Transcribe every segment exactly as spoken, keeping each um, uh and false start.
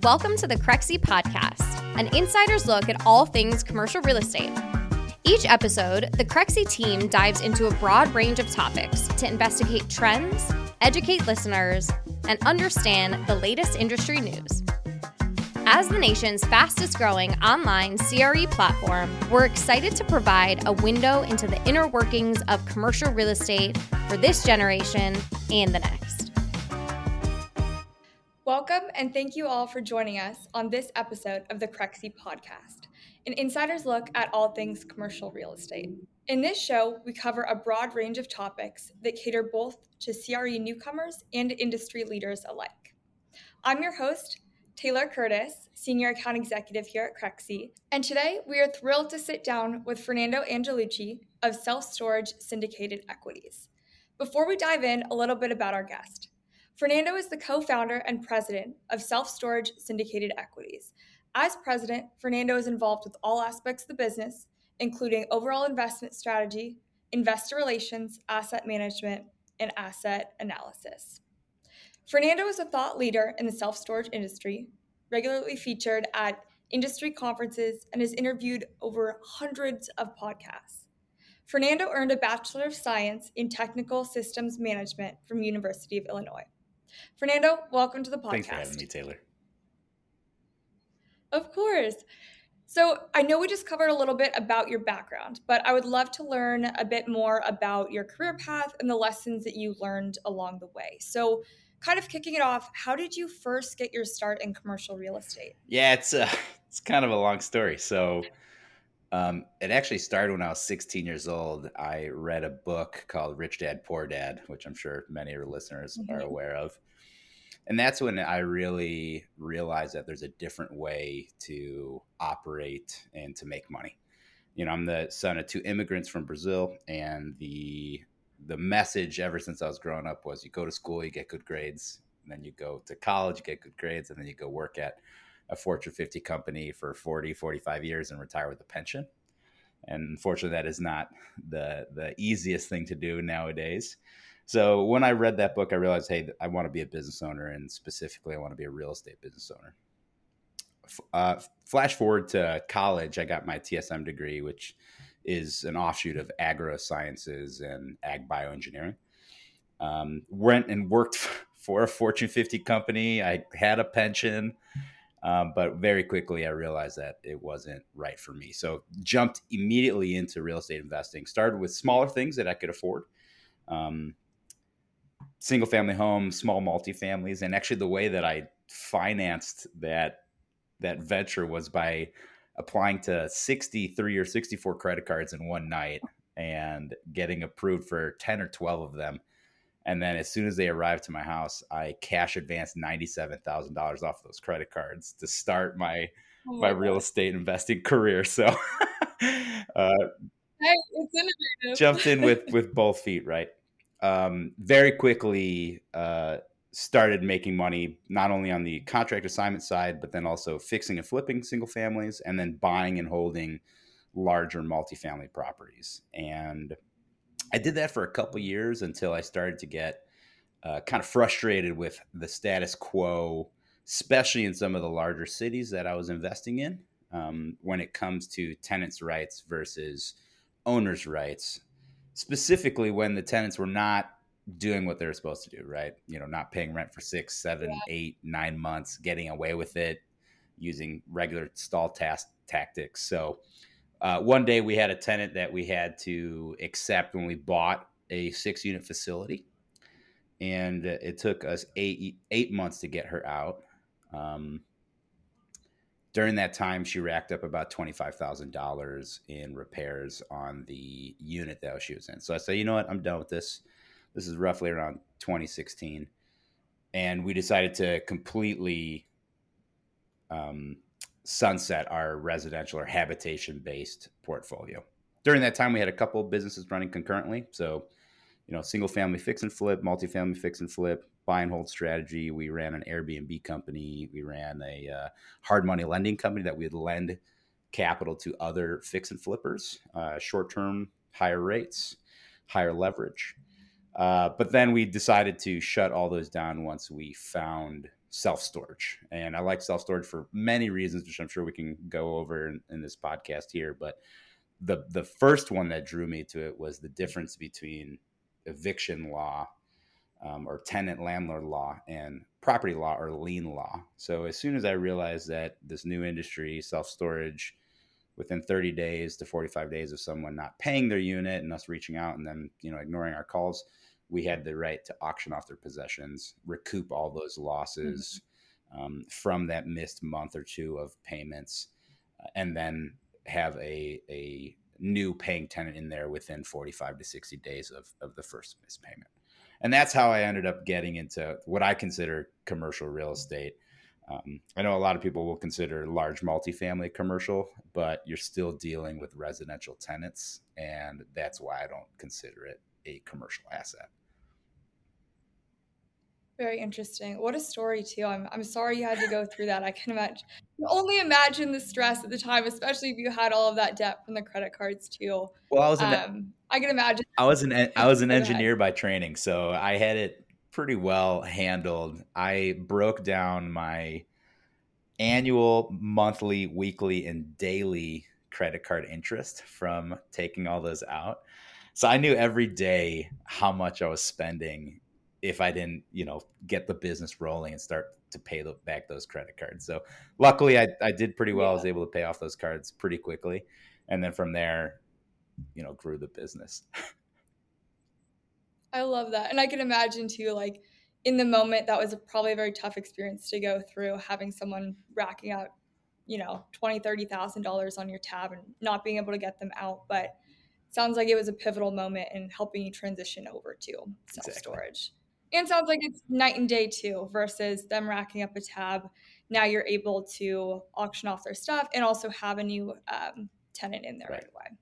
Welcome to the Crexi Podcast, an insider's look at all things commercial real estate. Each episode, the Crexi team dives into a broad range of topics to investigate trends, educate listeners, and understand the latest industry news. As the nation's fastest growing online C R E platform, we're excited to provide a window into the inner workings of commercial real estate for this generation and the next. Welcome and thank you all for joining us on this episode of the Crexi Podcast, an insider's look at all things commercial real estate. In this show, we cover a broad range of topics that cater both to C R E newcomers and industry leaders alike. I'm your host, Taylor Curtis, Senior Account Executive here at Crexi, and today we are thrilled to sit down with Fernando Angelucci of Self Storage Syndicated Equities. Before we dive in, a little bit about our guest. Fernando is the co-founder and president of Self Storage Syndicated Equities. As president, Fernando is involved with all aspects of the business, including overall investment strategy, investor relations, asset management, and asset analysis. Fernando is a thought leader in the self-storage industry, regularly featured at industry conferences, and has interviewed over hundreds of podcasts. Fernando earned a Bachelor of Science in Technical Systems Management from University of Illinois. Fernando, welcome to the podcast. Thanks for having me, Taylor. Of course. So I know we just covered a little bit about your background, but I would love to learn a bit more about your career path and the lessons that you learned along the way. So kind of kicking it off, how did you first get your start in commercial real estate? Yeah, it's uh, it's kind of a long story. So um, it actually started when I was sixteen years old. I read a book called Rich Dad, Poor Dad, which I'm sure many of your listeners mm-hmm. are aware of. And that's when I really realized that there's a different way to operate and to make money. You know, I'm the son of two immigrants from Brazil, and the the message ever since I was growing up was you go to school, you get good grades, and then you go to college, you get good grades, and then you go work at a Fortune fifty company for forty, forty-five years and retire with a pension. And unfortunately, that is not the the easiest thing to do nowadays. So when I read that book, I realized, hey, I want to be a business owner, and specifically I want to be a real estate business owner. Uh, flash forward to college, I got my T S M degree, which is an offshoot of agro sciences and ag bioengineering. Um, went and worked for a Fortune fifty company. I had a pension, um, but very quickly I realized that it wasn't right for me. So jumped immediately into real estate investing. Started with smaller things that I could afford. Um, single family homes, small multifamilies. And actually the way that I financed that, that venture was by applying to sixty-three or sixty-four credit cards in one night and getting approved for ten or twelve of them. And then as soon as they arrived to my house, I cash advanced ninety-seven thousand dollars off those credit cards to start my, oh my, my real estate investing career. So uh, hey, it's innovative. Jumped in with, with both feet, right? Um, very quickly uh, started making money, not only on the contract assignment side, but then also fixing and flipping single families, and then buying and holding larger multifamily properties. And I did that for a couple years until I started to get uh, kind of frustrated with the status quo, especially in some of the larger cities that I was investing in, um, when it comes to tenants' rights versus owners' rights. Specifically when the tenants were not doing what they were supposed to do, right? You know, not paying rent for six, seven, yeah. eight, nine months, getting away with it, using regular stall task tactics. So uh, one day we had a tenant that we had to accept when we bought a six-unit facility, and it took us eight eight months to get her out. Um, During that time, she racked up about twenty-five thousand dollars in repairs on the unit that she was in. So I said, you know what, I'm done with this. This is roughly around twenty sixteen. And we decided to completely um, sunset our residential or habitation-based portfolio. During that time, we had a couple of businesses running concurrently. So, you know, single-family fix and flip, multifamily fix and flip, buy and hold strategy. We ran an Airbnb company. We ran a uh, hard money lending company that we'd lend capital to other fix and flippers, uh, short-term, higher rates, higher leverage. Uh, but then we decided to shut all those down once we found self-storage. And I like self-storage for many reasons, which I'm sure we can go over in, in this podcast here. But the the first one that drew me to it was the difference between eviction law, um, or tenant landlord law, and property law or lien law. So as soon as I realized that this new industry, self-storage, within thirty days to forty-five days of someone not paying their unit and us reaching out and then, you know, ignoring our calls, we had the right to auction off their possessions, recoup all those losses, mm-hmm. um, from that missed month or two of payments, uh, and then have a, a new paying tenant in there within forty-five to sixty days of, of the first missed payment. And that's how I ended up getting into what I consider commercial real estate. Um, I know a lot of people will consider large multifamily commercial, but you're still dealing with residential tenants, and that's why I don't consider it a commercial asset. Very interesting. What a story too. I'm I'm sorry you had to go through that. I can imagine, only imagine the stress at the time, especially if you had all of that debt from the credit cards too. Well, I was an, um, I can imagine. I was an I was an engineer by training, so I had it pretty well handled. I broke down my annual, monthly, weekly, and daily credit card interest from taking all those out. So I knew every day how much I was spending if I didn't, you know, get the business rolling and start to pay the, back those credit cards. So luckily I, I did pretty well. Yeah. I was able to pay off those cards pretty quickly. And then from there, you know, grew the business. I love that. And I can imagine too, like in the moment, that was a, probably a very tough experience to go through, having someone racking out, you know, twenty thousand dollars, thirty thousand dollars on your tab and not being able to get them out. But it sounds like it was a pivotal moment in helping you transition over to self-storage. Exactly. And sounds like it's night and day too, versus them racking up a tab. Now you're able to auction off their stuff and also have a new um, tenant in there right. right away.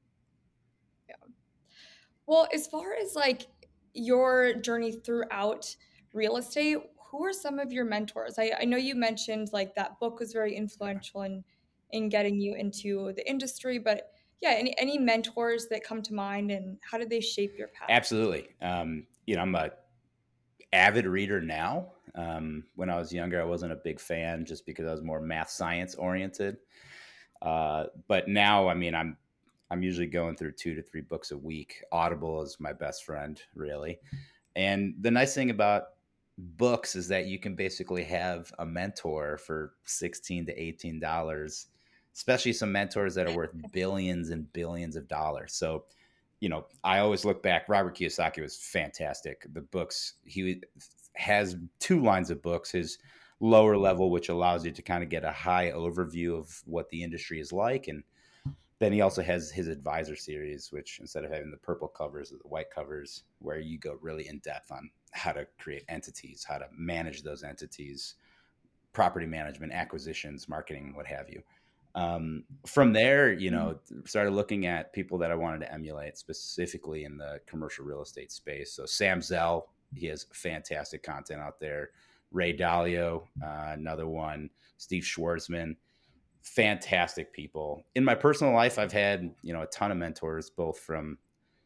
Yeah. Well, as far as like your journey throughout real estate, who are some of your mentors? I, I know you mentioned like that book was very influential in, in getting you into the industry, but yeah, any, any mentors that come to mind, and how did they shape your path? Absolutely. Um, you know, I'm a avid reader now. Um, when I was younger, I wasn't a big fan just because I was more math science oriented. Uh, but now, I mean, I'm, I'm usually going through two to three books a week. Audible is my best friend, really. And the nice thing about books is that you can basically have a mentor for sixteen to eighteen dollars, especially some mentors that are worth billions and billions of dollars. So, you know, I always look back. Robert Kiyosaki was fantastic. The books, he has two lines of books. His lower level, which allows you to kind of get a high overview of what the industry is like. And then he also has his advisor series, which instead of having the purple covers or the white covers, where you go really in depth on how to create entities, how to manage those entities, property management, acquisitions, marketing, what have you. Um, from there, you know, started looking at people that I wanted to emulate specifically in the commercial real estate space. So Sam Zell, he has fantastic content out there. Ray Dalio, uh, another one, Steve Schwarzman, fantastic people. In my personal life, I've had, you know, a ton of mentors, both from,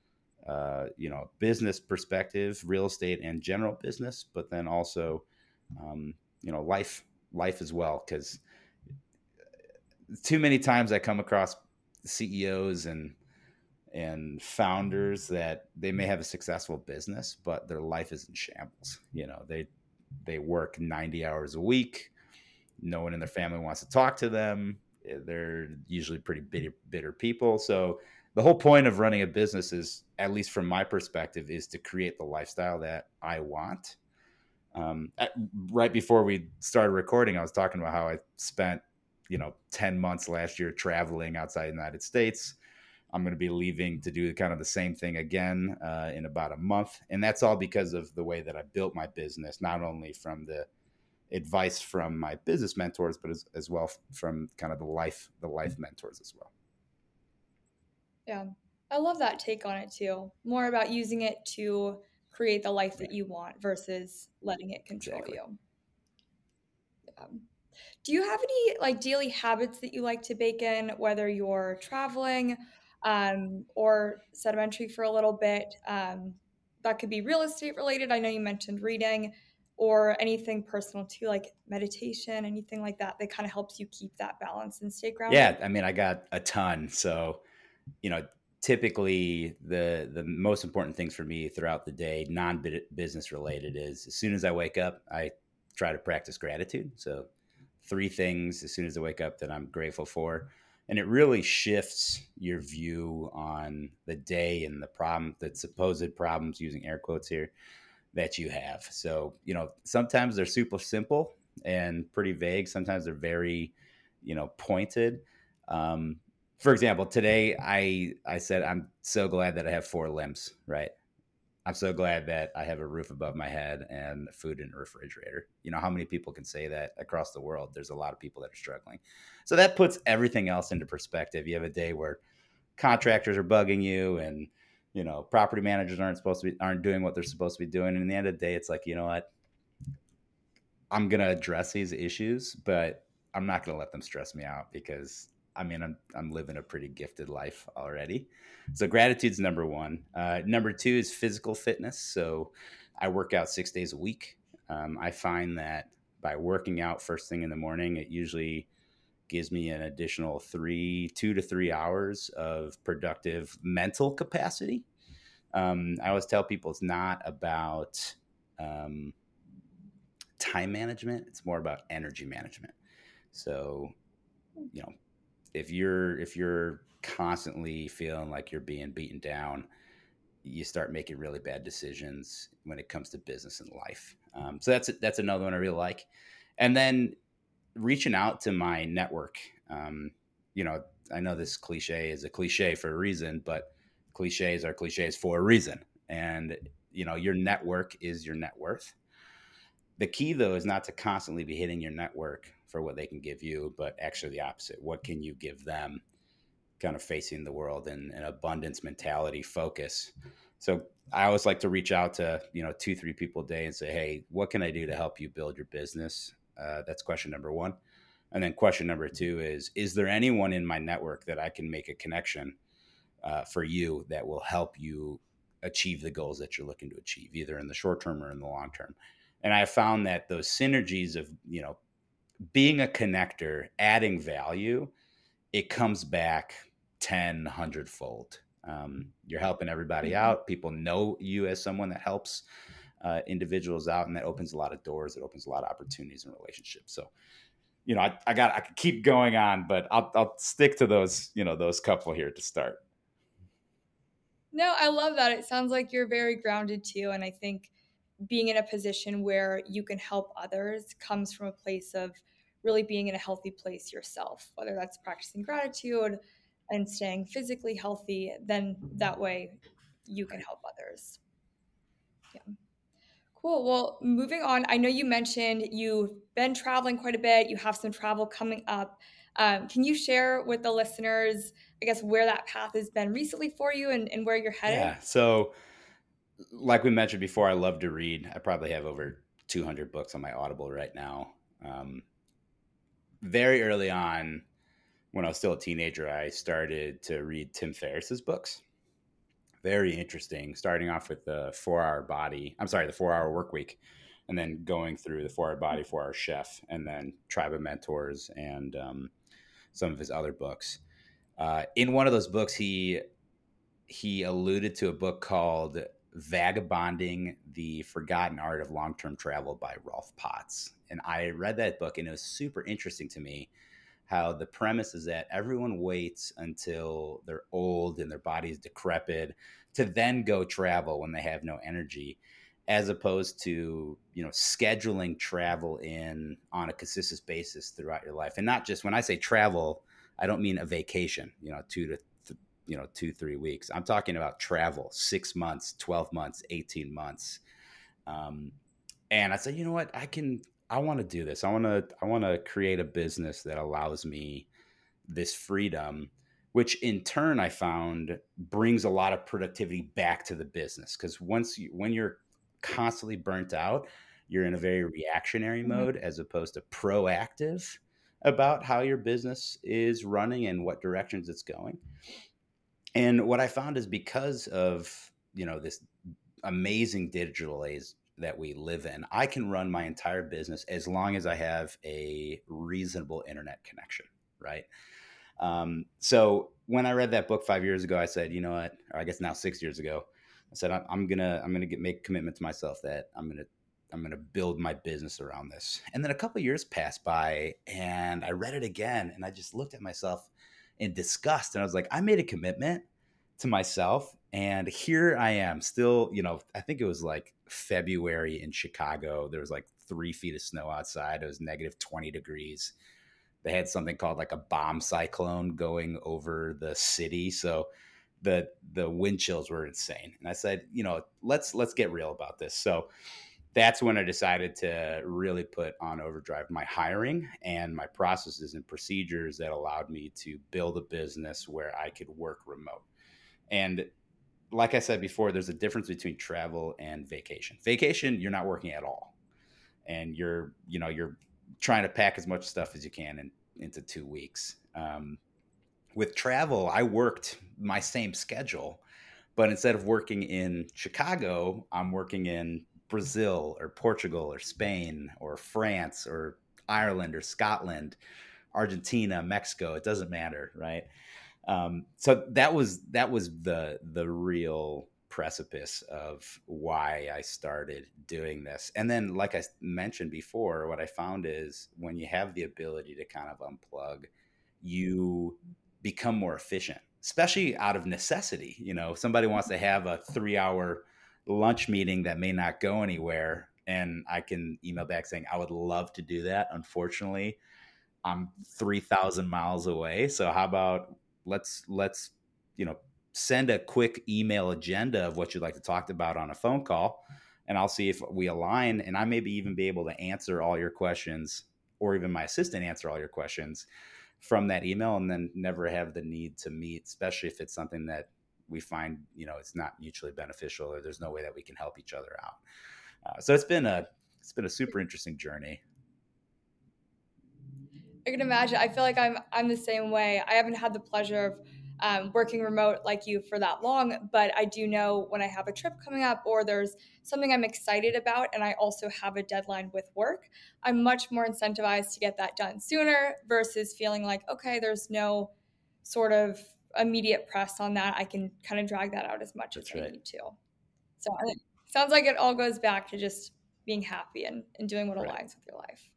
uh, you know, business perspective, real estate and general business, but then also, um, you know, life, life as well. Cause too many times I come across C E Os and, and founders that they may have a successful business, but their life is in shambles. You know, they, they work ninety hours a week. No one in their family wants to talk to them. They're usually pretty bitter, bitter people. So the whole point of running a business is, at least from my perspective, is to create the lifestyle that I want. Um, at, right before we started recording, I was talking about how I spent, you know, ten months last year traveling outside the United States. I'm going to be leaving to do kind of the same thing again uh, in about a month. And that's all because of the way that I built my business, not only from the advice from my business mentors, but as, as well from kind of the life, the life mentors as well. Yeah. I love that take on it too. More about using it to create the life that you want versus letting it control exactly. you. Yeah. Do you have any like daily habits that you like to bake in, whether you're traveling um, or sedimentary for a little bit? Um, that could be real estate related. I know you mentioned reading. or anything personal too, like meditation, anything like that, that kind of helps you keep that balance and stay grounded? Yeah, I mean, I got a ton. So, you know, typically the the most important things for me throughout the day, non-business related, is as soon as I wake up, I try to practice gratitude. So, three things as soon as I wake up that I'm grateful for. And it really shifts your view on the day and the problem, the supposed problems, using air quotes here, that you have. So, you know, sometimes they're super simple and pretty vague. Sometimes they're very, you know, pointed. Um, for example, today I I said I'm so glad that I have four limbs, right? I'm so glad that I have a roof above my head and food in a refrigerator. You know, how many people can say that across the world? There's a lot of people that are struggling. So that puts everything else into perspective. You have a day where contractors are bugging you, and you know, property managers aren't supposed to be aren't doing what they're supposed to be doing. And in the end of the day, it's like, you know what? I'm gonna address these issues, but I'm not gonna let them stress me out, because I mean, I'm I'm living a pretty gifted life already. So gratitude's number one. Uh, number two is physical fitness. So I work out six days a week. Um, I find that by working out first thing in the morning, it usually gives me an additional three, two to three hours of productive mental capacity. Um, I always tell people it's not about um, time management; it's more about energy management. So, you know, if you're if you're constantly feeling like you're being beaten down, you start making really bad decisions when it comes to business and life. Um, so that's that's another one I really like. And then reaching out to my network. Um, you know, I know this cliche is a cliche for a reason, but cliches are cliches for a reason. And you know, your network is your net worth. The key, though, is not to constantly be hitting your network for what they can give you, but actually the opposite. What can you give them? Kind of facing the world in an abundance mentality focus. So I always like to reach out to, you know, two, three people a day and say, hey, what can I do to help you build your business? Uh, that's question number one. And then question number two is, is there anyone in my network that I can make a connection uh, for you that will help you achieve the goals that you're looking to achieve, either in the short term or in the long term? And I found that those synergies of, you know, being a connector, adding value, it comes back ten, one hundred fold. Um, you're helping everybody out. People know you as someone that helps uh, individuals out, and that opens a lot of doors. It opens a lot of opportunities and relationships. So, you know, I, I got, I could keep going on, but I'll, I'll stick to those, you know, those couple here to start. No, I love that. It sounds like you're very grounded too. And I think being in a position where you can help others comes from a place of really being in a healthy place yourself, whether that's practicing gratitude and staying physically healthy, then that way you can help others. Yeah. Cool. Well, moving on, I know you mentioned you've been traveling quite a bit. You have some travel coming up. Um, can you share with the listeners, I guess, where that path has been recently for you, and, and where you're headed? Yeah. So like we mentioned before, I love to read. I probably have over two hundred books on my Audible right now. Um, very early on, when I was still a teenager, I started to read Tim Ferriss's books. Very interesting, starting off with the four hour body. I'm sorry, the four hour work week, and then going through the four hour body, four hour chef, and then Tribe of Mentors, and um, some of his other books. Uh, in one of those books, he he alluded to a book called Vagabonding: The Forgotten Art of Long-Term Travel by Rolf Potts. And I read that book, and it was super interesting to me how the premise is that everyone waits until they're old and their body's decrepit to then go travel when they have no energy, as opposed to, you know, scheduling travel in on a consistent basis throughout your life. And not just, when I say travel, I don't mean a vacation, you know, two to th- you know, two, three weeks. I'm talking about travel, six months, twelve months, eighteen months. Um, and I said, you know what, I can, I want to do this. I want to, I want to create a business that allows me this freedom, which in turn I found brings a lot of productivity back to the business. Because once you, when you're constantly burnt out, you're in a very reactionary Mhm. mode as opposed to proactive about how your business is running and what directions it's going. And what I found is, because of, you know, this amazing digital age that we live in, I can run my entire business as long as I have a reasonable internet connection, right? Um, so when I read that book five years ago, I said, you know what, or I guess now six years ago, I said, I'm, I'm gonna, I'm gonna get, make a commitment to myself that I'm gonna, I'm gonna build my business around this. And then a couple of years passed by, and I read it again, and I just looked at myself in disgust, and I was like, I made a commitment to myself, and here I am, still, you know, I think it was like February in Chicago. There was like three feet of snow outside. It was negative twenty degrees. They had something called like a bomb cyclone going over the city. So the the wind chills were insane. And I said, you know, let's let's get real about this. So that's when I decided to really put on overdrive my hiring and my processes and procedures that allowed me to build a business where I could work remote. And like I said before, there's a difference between travel and vacation. Vacation, you're not working at all. And you're, you know, you're trying to pack as much stuff as you can in, into two weeks. Um, with travel, I worked my same schedule, but instead of working in Chicago, I'm working in Brazil or Portugal or Spain or France or Ireland or Scotland, Argentina, Mexico. It doesn't matter, right? Um, so that was that was the the real precipice of why I started doing this. And then, like I mentioned before, what I found is when you have the ability to kind of unplug, you become more efficient, especially out of necessity. You know, somebody wants to have a three hour lunch meeting that may not go anywhere, and I can email back saying, I would love to do that. Unfortunately, I'm three thousand miles away. So how about let's, let's, you know, send a quick email agenda of what you'd like to talk about on a phone call, and I'll see if we align, and I maybe even be able to answer all your questions, or even my assistant answer all your questions from that email, and then never have the need to meet, especially if it's something that we find, you know, it's not mutually beneficial, or there's no way that we can help each other out. Uh, so it's been a, it's been a super interesting journey. I can imagine. I feel like I'm I'm the same way. I haven't had the pleasure of um, working remote like you for that long, but I do know when I have a trip coming up or there's something I'm excited about and I also have a deadline with work, I'm much more incentivized to get that done sooner versus feeling like, okay, there's no sort of immediate press on that. I can kind of drag that out as much That's as I right. need to. So it sounds like it all goes back to just being happy and, and doing what Right. aligns with your life.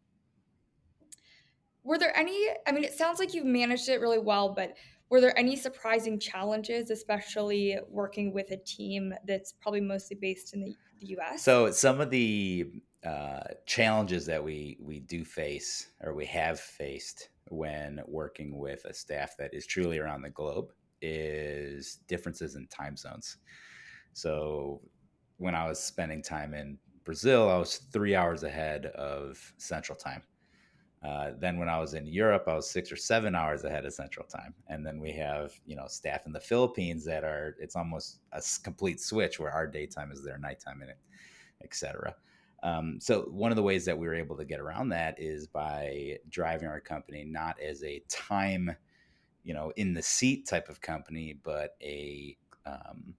Were there any, I mean, it sounds like you've managed it really well, but were there any surprising challenges, especially working with a team that's probably mostly based in the, the U S? So some of the uh, challenges that we we do face, or we have faced when working with a staff that is truly around the globe, is differences in time zones. So when I was spending time in Brazil, I was three hours ahead of Central Time. Uh, then when I was in Europe, I was six or seven hours ahead of Central Time. And then we have, you know, staff in the Philippines that are, it's almost a complete switch where our daytime is their nighttime, and et cetera. Um, so one of the ways that we were able to get around that is by driving our company not as a time, you know, in the seat type of company, but a um,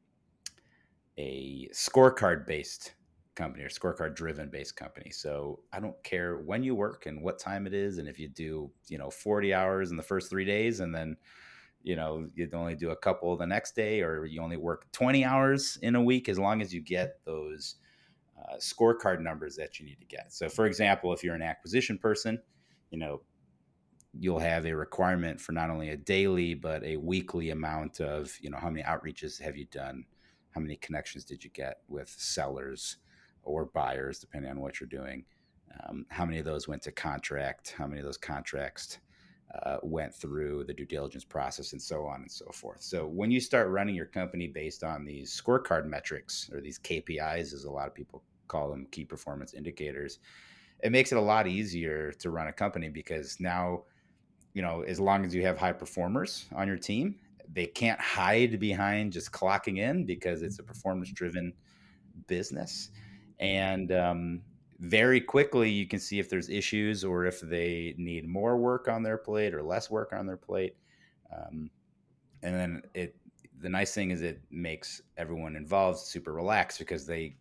a scorecard based company, or scorecard driven based company. So I don't care when you work and what time it is, and if you do, you know, forty hours in the first three days, and then, you know, you only do a couple the next day, or you only work twenty hours in a week, as long as you get those uh, scorecard numbers that you need to get. So for example, if you're an acquisition person, you know, you'll have a requirement for not only a daily, but a weekly amount of, you know, how many outreaches have you done? How many connections did you get with sellers or buyers, depending on what you're doing? Um, how many of those went to contract? How many of those contracts uh, went through the due diligence process, and so on and so forth? So when you start running your company based on these scorecard metrics, or these K P Is, as a lot of people call them, key performance indicators, it makes it a lot easier to run a company, because now, you know, as long as you have high performers on your team, they can't hide behind just clocking in, because it's a performance driven business. And um, very quickly you can see if there's issues, or if they need more work on their plate or less work on their plate. Um, and then it, the nice thing is it makes everyone involved super relaxed, because they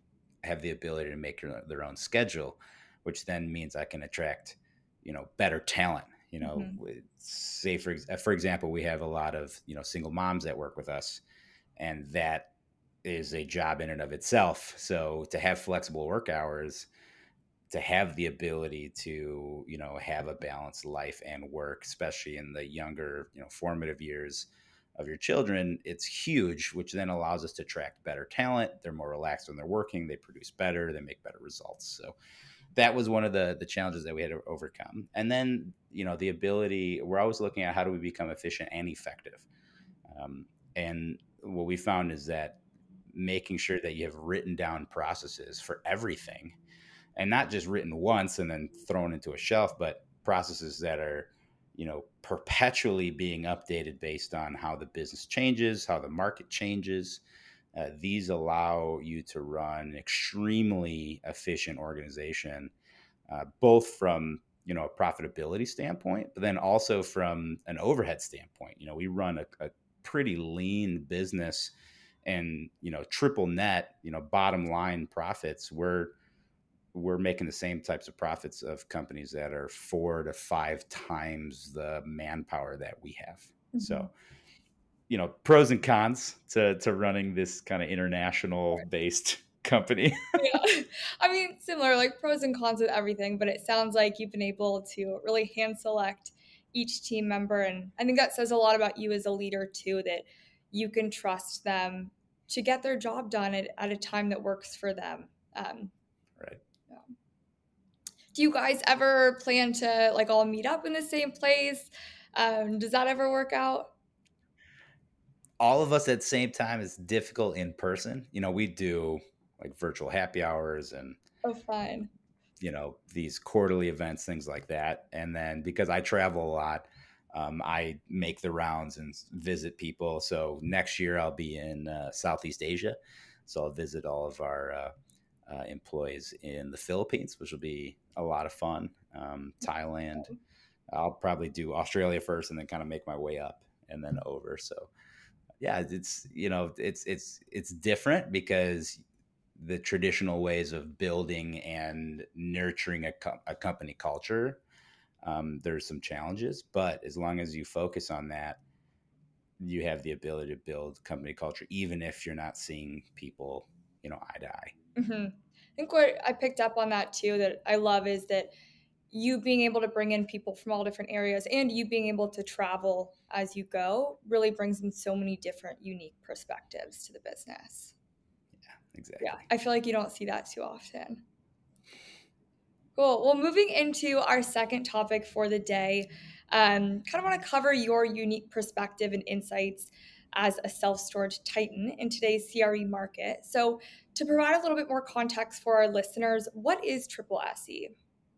have the ability to make their, their own schedule, which then means I can attract, you know, better talent. You know, Mm-hmm. say for for example, we have a lot of, you know, single moms that work with us, and that is a job in and of itself. So to have flexible work hours, to have the ability to, you know, have a balanced life and work, especially in the younger, you know, formative years of your children, it's huge, which then allows us to attract better talent. They're more relaxed when they're working, they produce better, they make better results. So that was one of the the challenges that we had to overcome. And then, you know, the ability, we're always looking at how do we become efficient and effective. Um, and what we found is that making sure that you have written down processes for everything, and not just written once and then thrown into a shelf, but processes that are, you know, perpetually being updated based on how the business changes, how the market changes. Uh, these allow you to run an extremely efficient organization, uh, both from, you know, a profitability standpoint, but then also from an overhead standpoint. You know, we run a, a pretty lean business, and, you know, triple net, you know, bottom line profits. We're we're making the same types of profits of companies that are four to five times the manpower that we have. Mm-hmm. So, you know, pros and cons to to running this kind of international based company. Yeah. I mean, similar, like pros and cons with everything, but it sounds like you've been able to really hand select each team member. And I think that says a lot about you as a leader too, that you can trust them to get their job done at, at a time that works for them. Um, right. Yeah. Do you guys ever plan to like all meet up in the same place? Um, does that ever work out? All of us at the same time is difficult in person. You know, we do like virtual happy hours and oh, fun. You know, these quarterly events, things like that. And then because I travel a lot, um, I make the rounds and visit people. So next year I'll be in uh, Southeast Asia. So I'll visit all of our uh, uh, employees in the Philippines, which will be a lot of fun. Um, Thailand. I'll probably do Australia first and then kind of make my way up and then over. So yeah, it's, you know, it's, it's, it's different because the traditional ways of building and nurturing a, co- a company culture, um, there's some challenges, but as long as you focus on that, you have the ability to build company culture, even if you're not seeing people, you know, eye to eye. Mm-hmm. I think what I picked up on that too, that I love, is that you being able to bring in people from all different areas and you being able to travel as you go really brings in so many different unique perspectives to the business. Yeah, exactly. Yeah, I feel like you don't see that too often. Cool. Well, moving into our second topic for the day, um, kind of want to cover your unique perspective and insights as a self-storage titan in today's C R E market. So to provide a little bit more context for our listeners, what is Triple S E?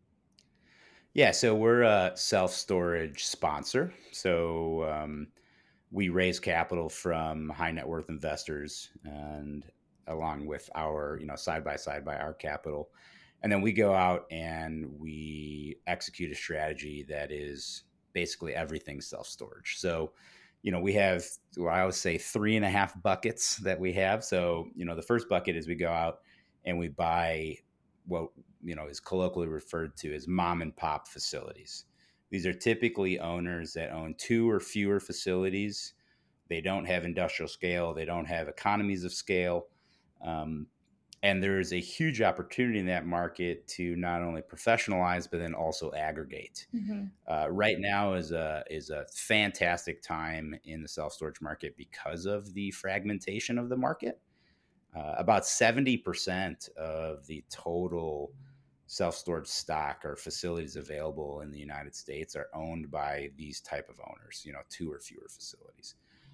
Yeah, so we're a self-storage sponsor. So um, we raise capital from high net worth investors, and along with our, you know, side by side by our capital. And then we go out and we execute a strategy that is basically everything self-storage. So, you know, we have, well, I always say three and a half buckets that we have. So, you know, the first bucket is we go out and we buy what, you know, is colloquially referred to as mom and pop facilities. These are typically owners that own two or fewer facilities. They don't have industrial scale. They don't have economies of scale. Um, and there's a huge opportunity in that market to not only professionalize, but then also aggregate. Mm-hmm. Uh, right now is a, is a fantastic time in the self-storage market because of the fragmentation of the market. Uh, about seventy percent of the total self-storage stock or facilities available in the United States are owned by these type of owners, you know, two or fewer facilities.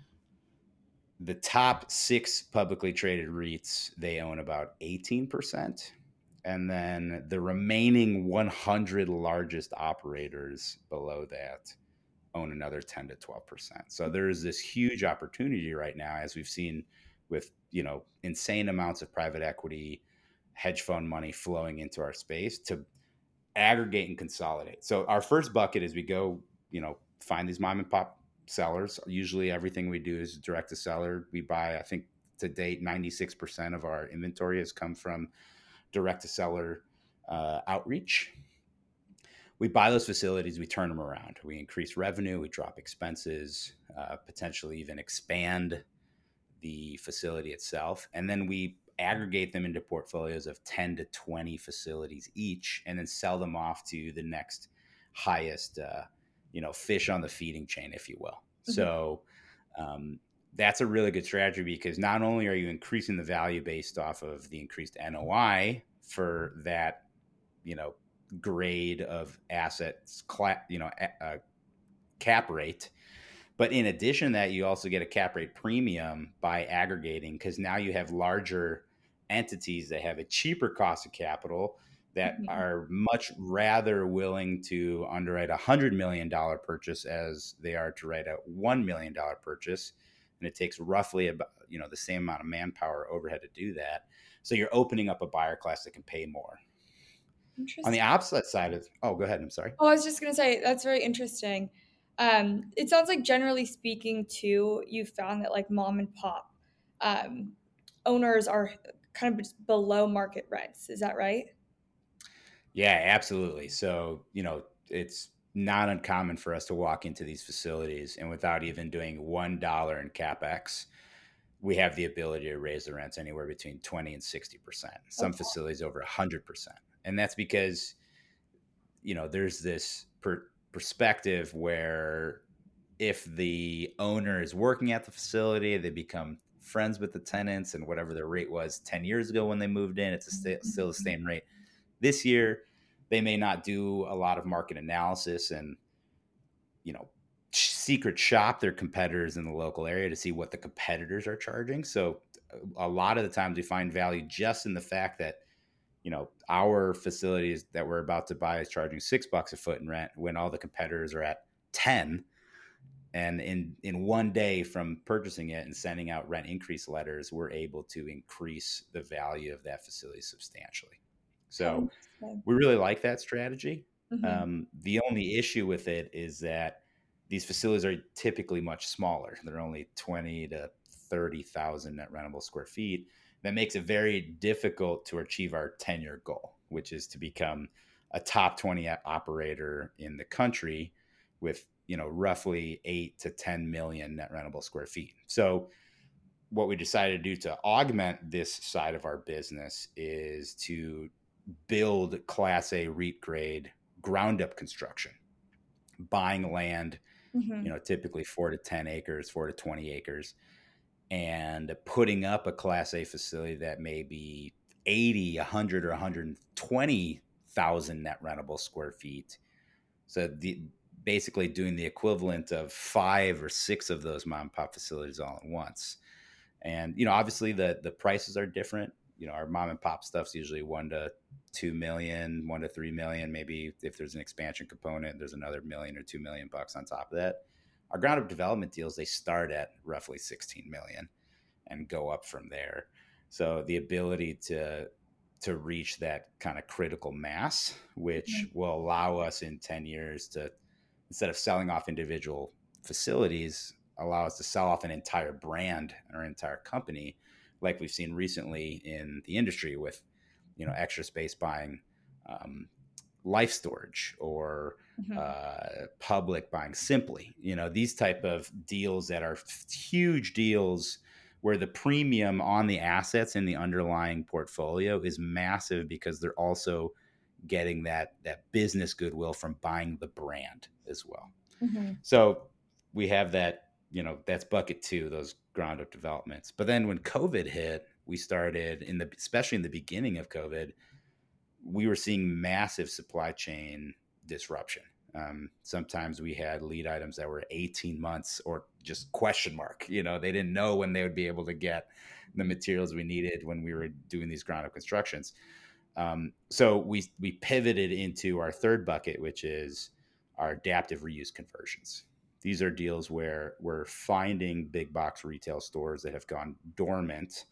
The top six publicly traded REITs, they own about eighteen percent. And then the remaining one hundred largest operators below that own another ten to twelve percent. So there's this huge opportunity right now, as we've seen with, you know, insane amounts of private equity, hedge fund money flowing into our space to aggregate and consolidate. So our first bucket is we go, you know, find these mom and pop sellers. Usually everything we do is direct to seller. We buy, I think to date, ninety-six percent of our inventory has come from direct-to-seller uh, outreach. We buy those facilities, we turn them around. We increase revenue, we drop expenses, uh, potentially even expand the facility itself. And then we aggregate them into portfolios of ten to twenty facilities each, and then sell them off to the next highest, uh, you know, fish on the feeding chain, if you will. Mm-hmm. So um, that's a really good strategy, because not only are you increasing the value based off of the increased N O I for that, you know, grade of assets, you know, uh, cap rate, but in addition to that, you also get a cap rate premium by aggregating, because now you have larger entities that have a cheaper cost of capital that mm-hmm. are much rather willing to underwrite a one hundred million dollars purchase as they are to write a one million dollars purchase. And it takes roughly about, you know, the same amount of manpower overhead to do that. So you're opening up a buyer class that can pay more. On the opposite side of, oh, go ahead. I'm sorry. Oh, I was just going to say, that's very interesting. Um, it sounds like, generally speaking, too, you found that like mom and pop um, owners are kind of just below market rents. Is that right? Yeah, absolutely. So, you know, it's not uncommon for us to walk into these facilities, and without even doing one dollar in CapEx, we have the ability to raise the rents anywhere between twenty and sixty percent. Some okay. facilities over one hundred percent. And that's because, you know, there's this per- perspective where if the owner is working at the facility, they become friends with the tenants, and whatever their rate was ten years ago when they moved in, it's a st- still the same rate. This year, they may not do a lot of market analysis and, you know, secret shop their competitors in the local area to see what the competitors are charging. So a lot of the times we find value just in the fact that, you know, our facilities that we're about to buy is charging six bucks a foot in rent when all the competitors are at ten. And in, in one day from purchasing it and sending out rent increase letters, we're able to increase the value of that facility substantially. So we really like that strategy. Mm-hmm. Um, the only issue with it is that these facilities are typically much smaller. They're only twenty to thirty thousand net rentable square feet. That makes it very difficult to achieve our ten-year goal, which is to become a top twenty operator in the country with, you know, roughly eight to ten million net rentable square feet. So what we decided to do to augment this side of our business is to build Class A REIT grade ground up construction, buying land, mm-hmm. you know, typically four to ten acres, four to twenty acres, and putting up a Class A facility that may be eighty, one hundred, or one hundred twenty thousand net rentable square feet. So the basically doing the equivalent of five or six of those mom and pop facilities all at once. And, you know, obviously the the prices are different. You know, our mom and pop stuff's usually one to two million, one to three million. Maybe if there's an expansion component, there's another million or two million bucks on top of that. Our ground up development deals, they start at roughly sixteen million and go up from there. So the ability to to reach that kind of critical mass, which mm-hmm. will allow us in ten years to, instead of selling off individual facilities, allow us to sell off an entire brand or entire company, like we've seen recently in the industry with, you know, Extra Space buying um, Life Storage, or mm-hmm. uh, Public buying Simply. You know, these type of deals that are huge deals where the premium on the assets in the underlying portfolio is massive because they're also getting that that business goodwill from buying the brand as well. Mm-hmm. So we have that, you know, that's bucket two, those ground up developments. But then when COVID hit, we started in the, especially in the beginning of COVID, we were seeing massive supply chain disruption. Um, sometimes we had lead items that were eighteen months or just question mark. You know, they didn't know when they would be able to get the materials we needed when we were doing these ground up constructions. Um, so we we pivoted into our third bucket, which is our adaptive reuse conversions. These are deals where we're finding big box retail stores that have gone dormant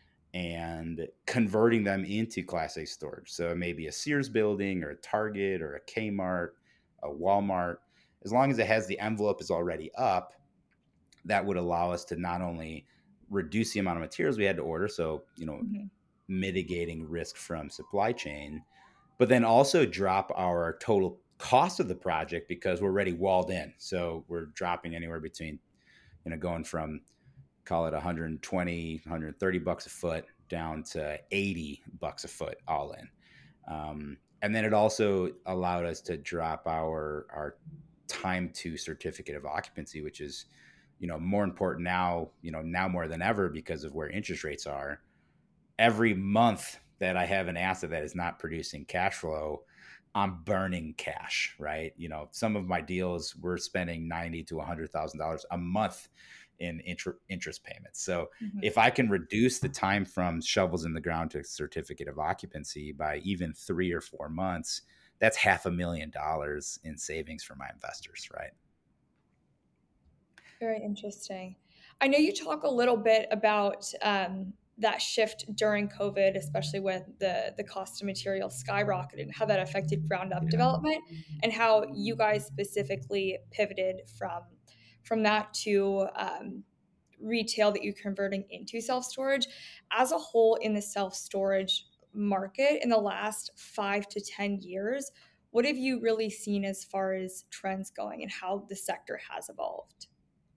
and converting them into Class A storage. So it may be a Sears building or a Target or a Kmart, a Walmart. As long as it has the envelope is already up, that would allow us to not only reduce the amount of materials we had to order. So, you know, mm-hmm. mitigating risk from supply chain, but then also drop our total cost of the project because we're already walled in. So we're dropping anywhere between, you know, going from, call it one hundred twenty, one hundred thirty bucks a foot down to eighty bucks a foot all in. Um, and then it also allowed us to drop our, our time to certificate of occupancy, which is, you know, more important now, you know, now more than ever because of where interest rates are. Every month that I have an asset that is not producing cash flow, I'm burning cash, right? You know, some of my deals, we're spending ninety to a hundred thousand dollars a month in inter- interest payments. So mm-hmm. if I can reduce the time from shovels in the ground to certificate of occupancy by even three or four months, that's half a million dollars in savings for my investors, right? Very interesting. I know you talk a little bit about um, that shift during COVID, especially with the, the cost of materials skyrocketed and how that affected ground up yeah. development, and how you guys specifically pivoted from from that to um, retail that you're converting into self-storage. As a whole in the self-storage market in the last five to ten years, what have you really seen as far as trends going and how the sector has evolved?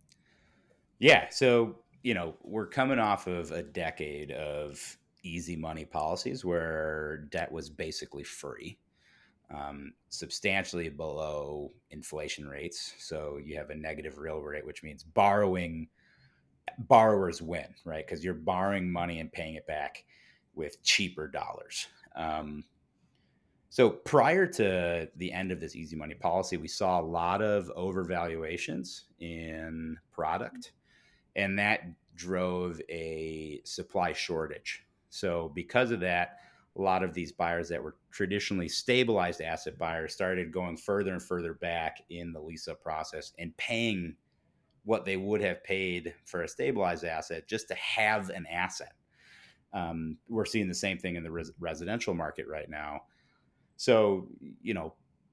Yeah. So, you know, we're coming off of a decade of easy money policies where debt was basically free, um, substantially below inflation rates. So you have a negative real rate, which means borrowing borrowers win, right? Because you're borrowing money and paying it back with cheaper dollars. Um, so prior to the end of this easy money policy, we saw a lot of overvaluations in product, and that drove a supply shortage. So because of that, a lot of these buyers that were traditionally stabilized asset buyers started going further and further back in the lease-up process and paying what they would have paid for a stabilized asset just to have an asset. Um, we're seeing the same thing in the res- residential market right now. So, you know,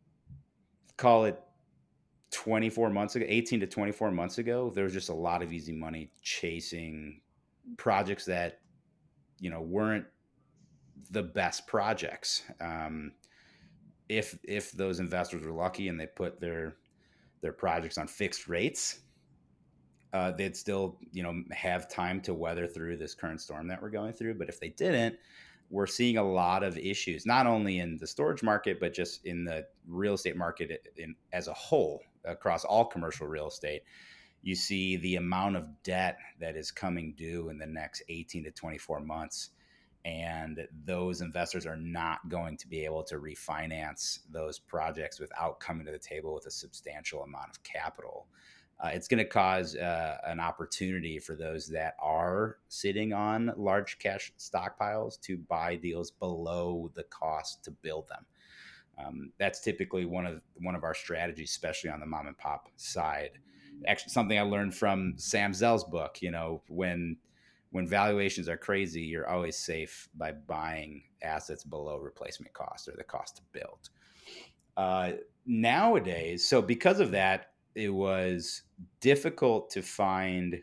call it twenty-four months ago, eighteen to twenty-four months ago, there was just a lot of easy money chasing projects that, you know, weren't the best projects. Um, if if those investors were lucky and they put their their projects on fixed rates, uh, they'd still, you know, have time to weather through this current storm that we're going through. But if they didn't, we're seeing a lot of issues, not only in the storage market, but just in the real estate market in, as a whole, across all commercial real estate. You see the amount of debt that is coming due in the next eighteen to twenty-four months. And those investors are not going to be able to refinance those projects without coming to the table with a substantial amount of capital. Uh, it's going to cause uh, an opportunity for those that are sitting on large cash stockpiles to buy deals below the cost to build them. Um, that's typically one of one of our strategies, especially on the mom and pop side. Actually, something I learned from Sam Zell's book. You know, when when valuations are crazy, you're always safe by buying assets below replacement cost or the cost to build. Uh, nowadays, so because of that, it was difficult to find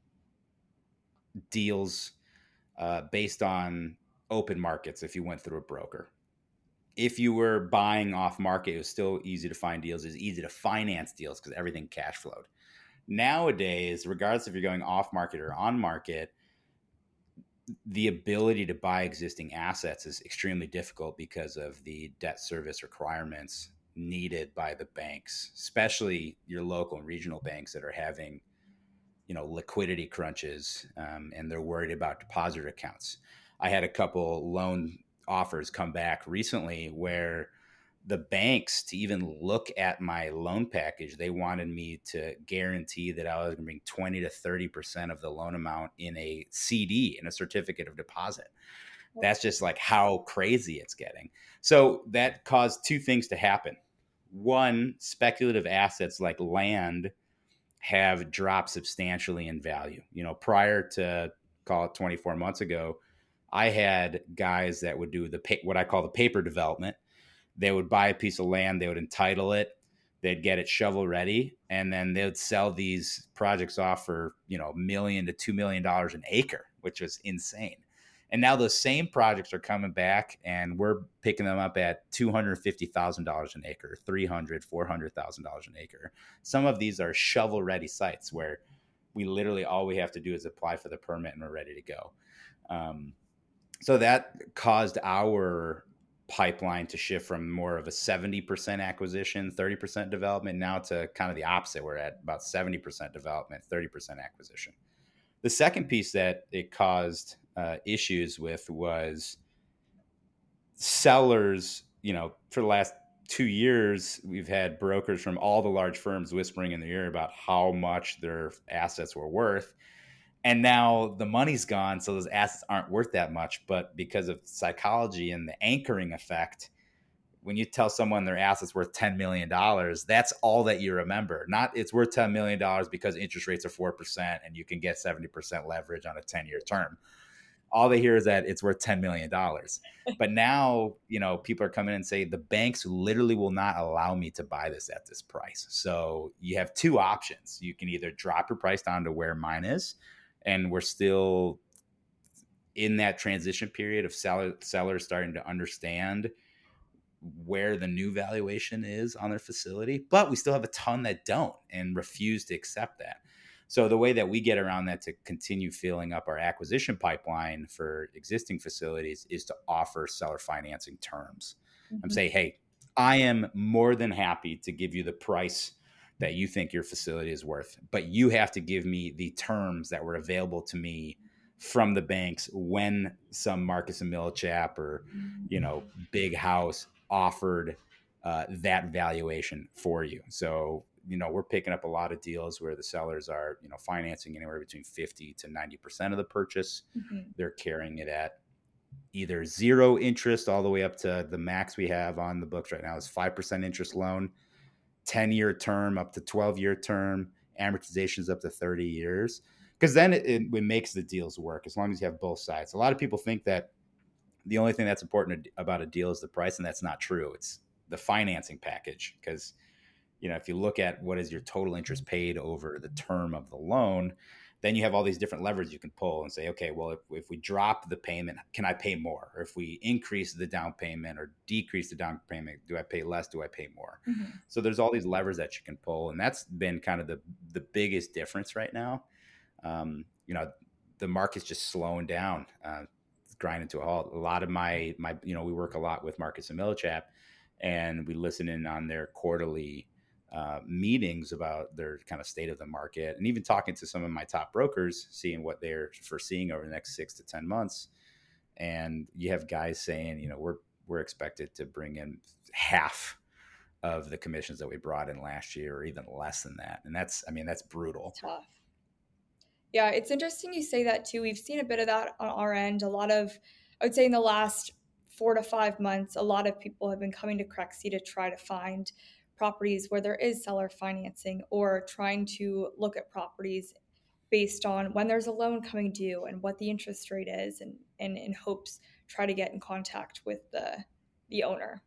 deals uh, based on open markets if you went through a broker. If you were buying off market, it was still easy to find deals. It was easy to finance deals because everything cash flowed. Nowadays, regardless if you're going off market or on market, the ability to buy existing assets is extremely difficult because of the debt service requirements needed by the banks, especially your local and regional banks that are having, you know, liquidity crunches, um, and they're worried about deposit accounts. I had a couple loan offers come back recently where the banks, to even look at my loan package, they wanted me to guarantee that I was going to bring twenty to thirty percent of the loan amount in a C D, in a certificate of deposit. That's just like how crazy it's getting. So that caused two things to happen. One, speculative assets like land have dropped substantially in value. You know, prior to, call it twenty-four months ago, I had guys that would do the pa- what I call the paper development. They would buy a piece of land, they would entitle it, they'd get it shovel ready, and then they would sell these projects off for, you know, a million to two million dollars an acre, which was insane. And now those same projects are coming back and we're picking them up at two hundred fifty thousand dollars an acre, three hundred thousand dollars, four hundred thousand dollars an acre. Some of these are shovel ready sites where we literally, all we have to do is apply for the permit and we're ready to go. Um, so that caused our pipeline to shift from more of a seventy percent acquisition, thirty percent development, now to kind of the opposite. We're at about seventy percent development, thirty percent acquisition. The second piece that it caused uh, issues with was sellers. You know, for the last two years, we've had brokers from all the large firms whispering in the ear about how much their assets were worth. And now the money's gone, so those assets aren't worth that much. But because of psychology and the anchoring effect, when you tell someone their assets worth ten million dollars, that's all that you remember. Not it's worth ten million dollars because interest rates are four percent and you can get seventy percent leverage on a ten-year term. All they hear is that it's worth ten million dollars. But now, you know, people are coming in and say the banks literally will not allow me to buy this at this price. So you have two options. You can either drop your price down to where mine is, and we're still in that transition period of seller, sellers starting to understand where the new valuation is on their facility, but we still have a ton that don't and refuse to accept that. So the way that we get around that to continue filling up our acquisition pipeline for existing facilities is to offer seller financing terms. Mm-hmm. I'm saying, hey, I am more than happy to give you the price that you think your facility is worth, but you have to give me the terms that were available to me from the banks when some Marcus and Millichap or, you know, big house offered uh, that valuation for you. So, you know, we're picking up a lot of deals where the sellers are, you know, financing anywhere between fifty to ninety percent of the purchase. Mm-hmm. They're carrying it at either zero interest all the way up to the max we have on the books right now is five percent interest loan, ten-year term up to twelve-year term, amortizations up to thirty years. Because then it, it, it makes the deals work as long as you have both sides. A lot of people think that the only thing that's important about a deal is the price, and that's not true. It's the financing package. Because, you know, if you look at what is your total interest paid over the term of the loan, then you have all these different levers you can pull and say, okay, well, if, if we drop the payment, can I pay more? Or if we increase the down payment or decrease the down payment, do I pay less? Do I pay more? Mm-hmm. So there's all these levers that you can pull. And that's been kind of the, the biggest difference right now. Um, you know, the market's just slowing down, uh, it's grinding to a halt. A lot of my, my, you know, we work a lot with Marcus and Millichap, and we listen in on their quarterly uh, meetings about their kind of state of the market, and even talking to some of my top brokers, seeing what they're foreseeing over the next six to ten months. And you have guys saying, you know, we're, we're expected to bring in half of the commissions that we brought in last year, or even less than that. And that's, I mean, that's brutal. It's tough. Yeah, it's interesting you say that too. We've seen a bit of that on our end. A lot of, I would say in the last four to five months, a lot of people have been coming to Crexi to try to find properties where there is seller financing, or trying to look at properties based on when there's a loan coming due and what the interest rate is, and, and in hopes try to get in contact with the the owner.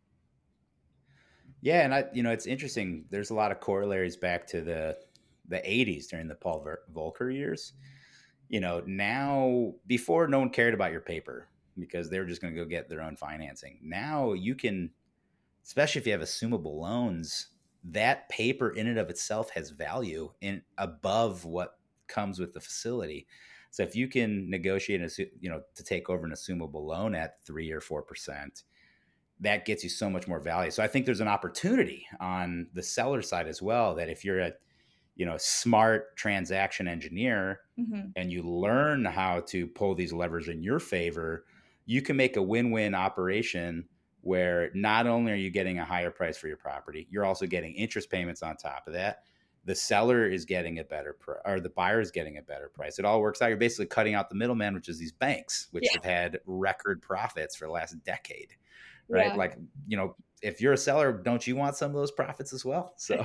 Yeah, and I, you know, it's interesting. There's a lot of corollaries back to the the eighties during the Paul Volcker years. You know, now, before, no one cared about your paper because they were just going to go get their own financing. Now you can, especially if you have assumable loans, that paper in and of itself has value in above what comes with the facility. So if you can negotiate, a, you know, to take over an assumable loan at three or four percent, that gets you so much more value. So I think there's an opportunity on the seller side as well, that if you're a, you know, smart transaction engineer, mm-hmm. and you learn how to pull these levers in your favor, you can make a win-win operation where not only are you getting a higher price for your property, you're also getting interest payments on top of that. The seller is getting a better price, or the buyer is getting a better price. It all works out. You're basically cutting out the middleman, which is these banks, which yeah. have had record profits for the last decade, right? Yeah. Like, you know, if you're a seller, don't you want some of those profits as well? So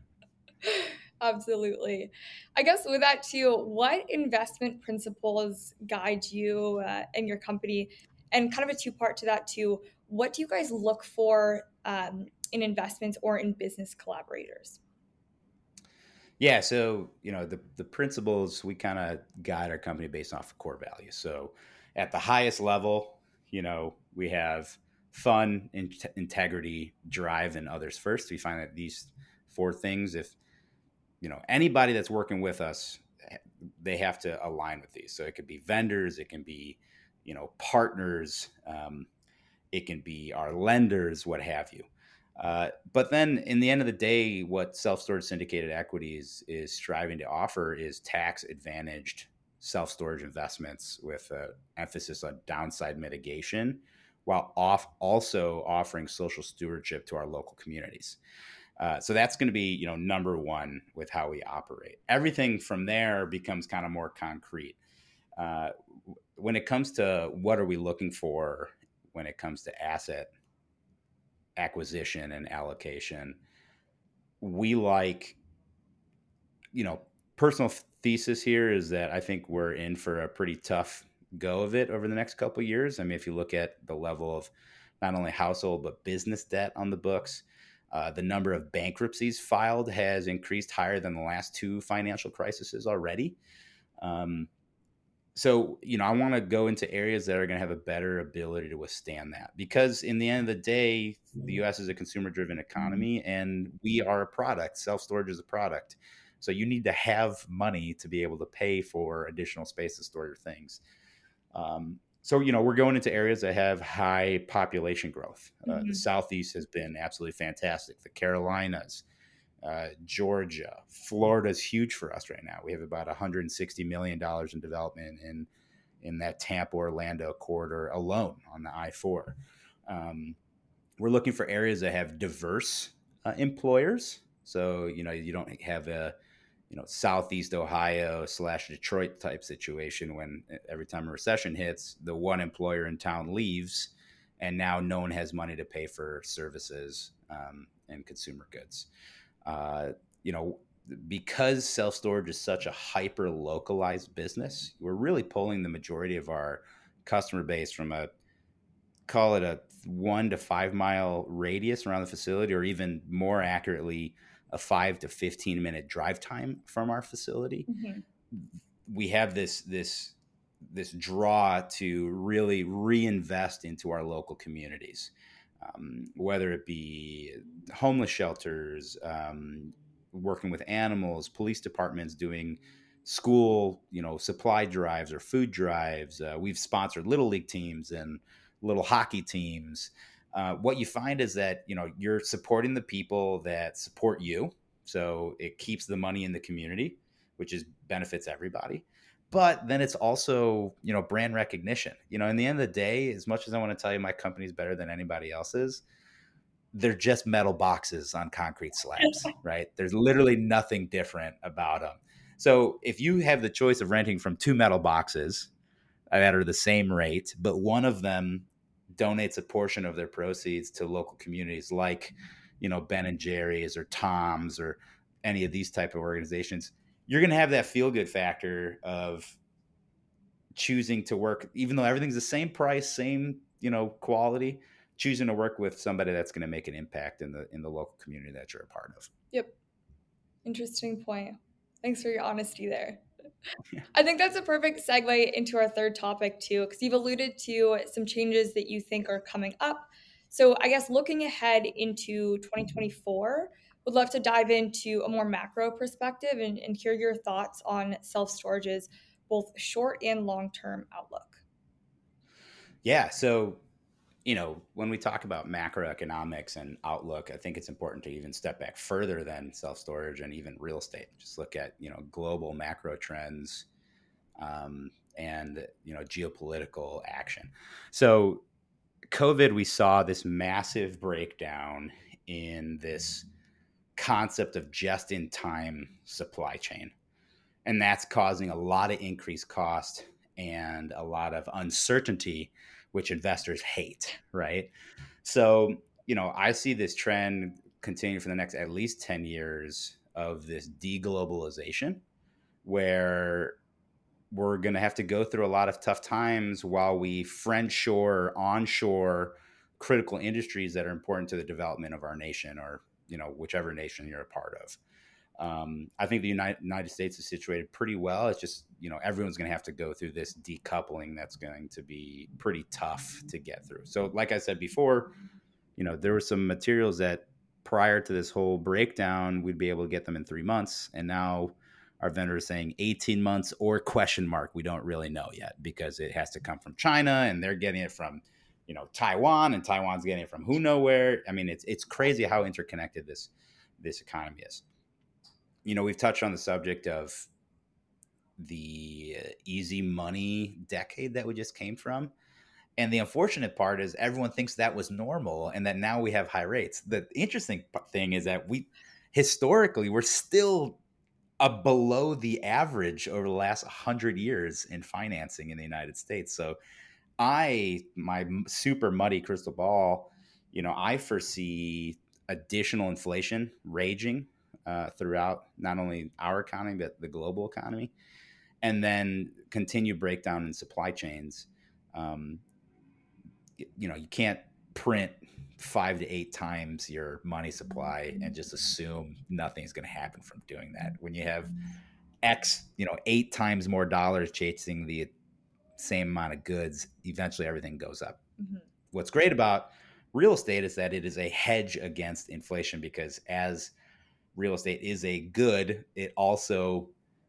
absolutely. I guess with that too, what investment principles guide you uh, and your company? And kind of a two-part to that too, what do you guys look for um, in investments or in business collaborators? Yeah, so, you know, the, the principles, we kind of guide our company based off of core values. So, at the highest level, you know, we have fun, in- integrity, drive, and others first. We find that these four things, if, you know, anybody that's working with us, they have to align with these. So it could be vendors, it can be, you know, partners, um, it can be our lenders, what have you. Uh, but then in the end of the day, what self-storage syndicated equities is striving to offer is tax advantaged self-storage investments with an emphasis on downside mitigation, while off also offering social stewardship to our local communities. Uh, so that's going to be, you know, number one with how we operate. Everything from there becomes kind of more concrete. Uh, when it comes to what are we looking for when it comes to asset acquisition and allocation, we like, you know, personal thesis here is that I think we're in for a pretty tough go of it over the next couple of years. I mean, if you look at the level of not only household but business debt on the books, uh, the number of bankruptcies filed has increased higher than the last two financial crises already. Um, So, you know, I want to go into areas that are going to have a better ability to withstand that, because in the end of the day, the U S is a consumer driven economy and we are a product. Self-storage is a product. So you need to have money to be able to pay for additional space to store your things. Um, so, you know, we're going into areas that have high population growth. Uh, Mm-hmm. The Southeast has been absolutely fantastic. The Carolinas, uh, Georgia, Florida's huge for us right now. We have about one hundred sixty million dollars in development in in that Tampa Orlando corridor alone on the I four. Um, we're looking for areas that have diverse uh, employers. So, you know, you don't have a, you know, Southeast Ohio slash Detroit type situation when every time a recession hits, the one employer in town leaves and now no one has money to pay for services um, and consumer goods. Uh, you know, because self-storage is such a hyper localized business, we're really pulling the majority of our customer base from a, call it a one to five mile radius around the facility, or even more accurately, a five to fifteen minute drive time from our facility. Mm-hmm. We have this, this, this draw to really reinvest into our local communities. Um, whether it be homeless shelters, um, working with animals, police departments doing school, you know, supply drives or food drives. Uh, we've sponsored little league teams and little hockey teams. Uh, what you find is that, you know, you're supporting the people that support you. So it keeps the money in the community, which is benefits everybody. But then it's also, you know, brand recognition. You know, in the end of the day, as much as I want to tell you my company's better than anybody else's, they're just metal boxes on concrete slabs, right? There's literally nothing different about them. So if you have the choice of renting from two metal boxes that are the same rate, but one of them donates a portion of their proceeds to local communities like, you know, Ben and Jerry's or Tom's or any of these type of organizations, you're going to have that feel good factor of choosing to work, even though everything's the same price, same, you know, quality, choosing to work with somebody that's going to make an impact in the, in the local community that you're a part of. Yep. Interesting point. Thanks for your honesty there. Yeah. I think that's a perfect segue into our third topic too, because you've alluded to some changes that you think are coming up. So I guess looking ahead into twenty twenty-four, would love to dive into a more macro perspective and, and hear your thoughts on self-storage's both short and long-term outlook. Yeah. So, you know, when we talk about macroeconomics and outlook, I think it's important to even step back further than self-storage and even real estate. Just look at, you know, global macro trends um, and, you know, geopolitical action. So COVID, we saw this massive breakdown in this concept of just-in-time supply chain. And that's causing a lot of increased cost and a lot of uncertainty, which investors hate, right? So, you know, I see this trend continue for the next at least ten years of this deglobalization, where we're going to have to go through a lot of tough times while we friendshore, onshore critical industries that are important to the development of our nation, or, you know, whichever nation you're a part of. Um, I think the United, United States is situated pretty well. It's just, you know, everyone's going to have to go through this decoupling that's going to be pretty tough to get through. So like I said before, you know, there were some materials that prior to this whole breakdown, we'd be able to get them in three months. And now our vendor is saying eighteen months or question mark. We don't really know yet because it has to come from China and they're getting it from, you know, Taiwan, and Taiwan's getting it from who know where. I mean, it's it's crazy how interconnected this this economy is. You know, we've touched on the subject of the easy money decade that we just came from. And the unfortunate part is everyone thinks that was normal and that now we have high rates. The interesting thing is that we historically we're still a below the average over the last one hundred years in financing in the United States. So I, my super muddy crystal ball, you know, I foresee additional inflation raging uh, throughout not only our economy, but the global economy, and then continued breakdown in supply chains. Um, you know, you can't print five to eight times your money supply and just assume nothing's going to happen from doing that. When you have X, you know, eight times more dollars chasing the same amount of goods, eventually everything goes up. Mm-hmm. What's great about real estate is that it is a hedge against inflation, because as real estate is a good, it also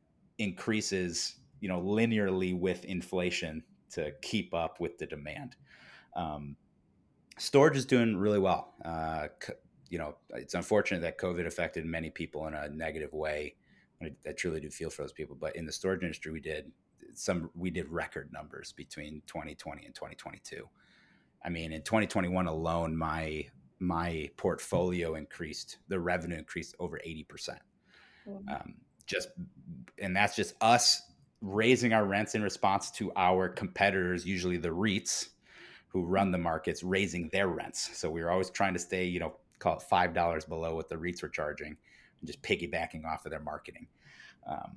increases, you know, linearly with inflation to keep up with the demand. Um, storage is doing really well. Uh, co- you know, it's unfortunate that COVID affected many people in a negative way. I, I truly do feel for those people, but in the storage industry, we did some, we did record numbers between twenty twenty and twenty twenty-two. I mean, in twenty twenty-one alone, my, my portfolio increased, the revenue increased over eighty percent. Mm-hmm. Um, just, and that's just us raising our rents in response to our competitors, usually the REITs, who run the markets, raising their rents. So we were always trying to stay, you know, call it five dollars below what the REITs were charging, and just piggybacking off of their marketing. Um,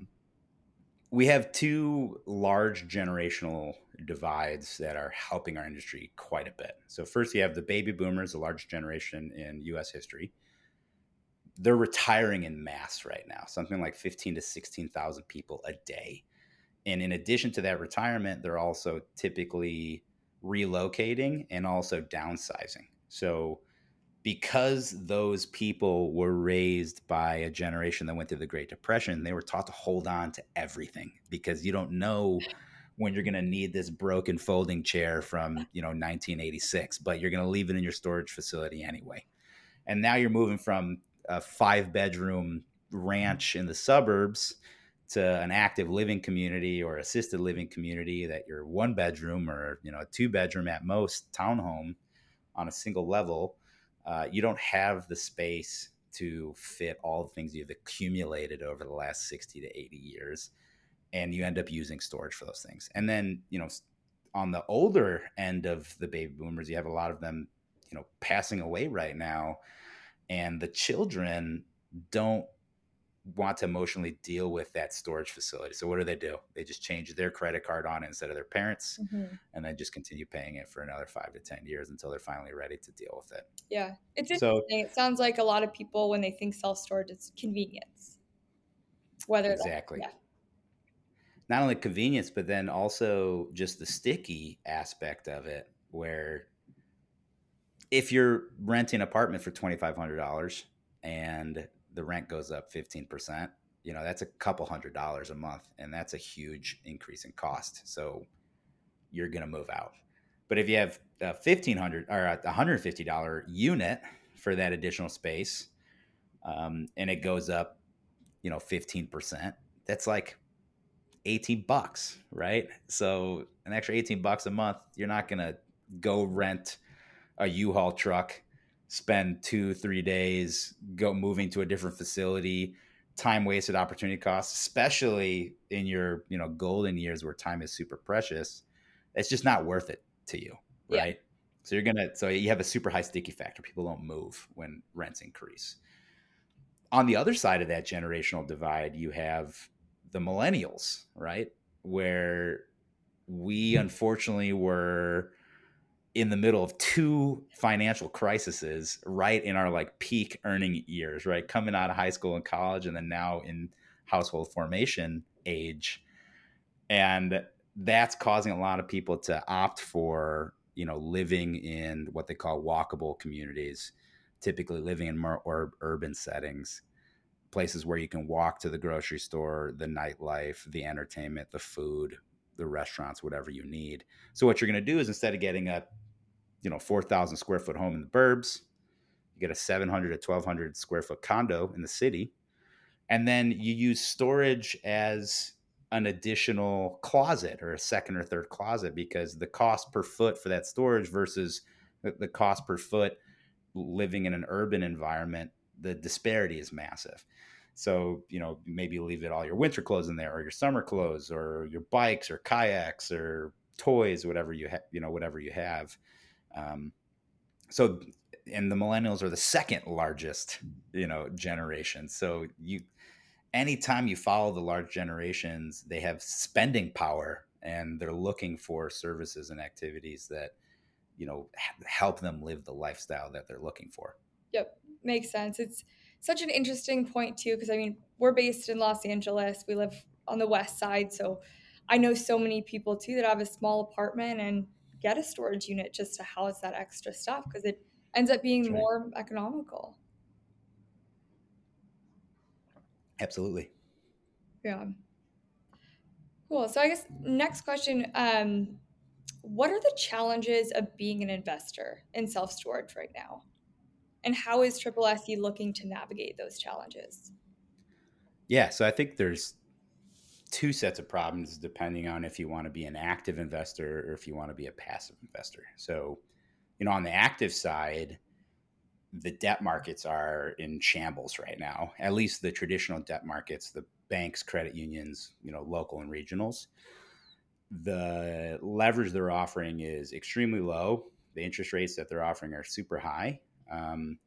we have two large generational divides that are helping our industry quite a bit. So first, you have the baby boomers, the largest generation in U S history. They're retiring in mass right now, something like fifteen to sixteen thousand people a day. And in addition to that retirement, they're also typically relocating and also downsizing. So because those people were raised by a generation that went through the Great Depression, they were taught to hold on to everything, because you don't know when you're going to need this broken folding chair from, you know, nineteen eighty-six, but you're going to leave it in your storage facility anyway. And now you're moving from a five bedroom ranch in the suburbs to an active living community or assisted living community that you're one bedroom or, you know, a two bedroom at most townhome on a single level. Uh, you don't have the space to fit all the things you've accumulated over the last sixty to eighty years. And you end up using storage for those things. And then, you know, on the older end of the baby boomers, you have a lot of them, you know, passing away right now. And the children don't want to emotionally deal with that storage facility. So what do they do? They just change their credit card on it instead of their parents, mm-hmm. and then just continue paying it for another five to ten years until they're finally ready to deal with it. Yeah. It's interesting. So, it sounds like a lot of people, when they think self-storage, it's convenience. Whether Exactly. That, yeah. Not only convenience, but then also just the sticky aspect of it, where if you're renting an apartment for twenty-five hundred dollars and the rent goes up fifteen percent, you know, that's a couple hundred dollars a month. And that's a huge increase in cost. So you're going to move out. But if you have a fifteen hundred dollars or a one hundred fifty dollars unit for that additional space, um, and it goes up, you know, fifteen percent, that's like eighteen bucks, right? So an extra eighteen bucks a month, you're not going to go rent a U-Haul truck, spend two, three days, go moving to a different facility, time wasted, opportunity costs, especially in your, you know, golden years where time is super precious. It's just not worth it to you, right? Yeah. So you're going to, so you have a super high sticky factor. People don't move when rents increase. On the other side of that generational divide, you have the millennials, right? Where we unfortunately were in the middle of two financial crises, right in our like peak earning years, right? Coming out of high school and college, and then now in household formation age. And that's causing a lot of people to opt for, you know, living in what they call walkable communities, typically living in more or urban settings, places where you can walk to the grocery store, the nightlife, the entertainment, the food, the restaurants, whatever you need. So what you're going to do is, instead of getting a, you know, four thousand square foot home in the burbs, you get a seven hundred to twelve hundred square foot condo in the city. And then you use storage as an additional closet or a second or third closet, because the cost per foot for that storage versus the cost per foot living in an urban environment, the disparity is massive. So, you know, maybe you leave it all your winter clothes in there, or your summer clothes, or your bikes or kayaks or toys, whatever you have, you know, whatever you have. Um, so, and the millennials are the second largest, you know, generation. So you, anytime you follow the large generations, they have spending power, and they're looking for services and activities that, you know, help them live the lifestyle that they're looking for. Yep. Makes sense. It's such an interesting point too, because I mean, we're based in Los Angeles. We live on the west side. So I know so many people too that have a small apartment and get a storage unit just to house that extra stuff, because it ends up being That's right. more economical. Absolutely. Yeah. Cool. So I guess next question, um, what are the challenges of being an investor in self-storage right now? And how is Triple S E looking to navigate those challenges? Yeah, so I think there's two sets of problems depending on if you want to be an active investor or if you want to be a passive investor. So, you know, on the active side, the debt markets are in shambles right now, at least the traditional debt markets, the banks, credit unions, you know, local and regionals. The leverage they're offering is extremely low. The interest rates that they're offering are super high. Um,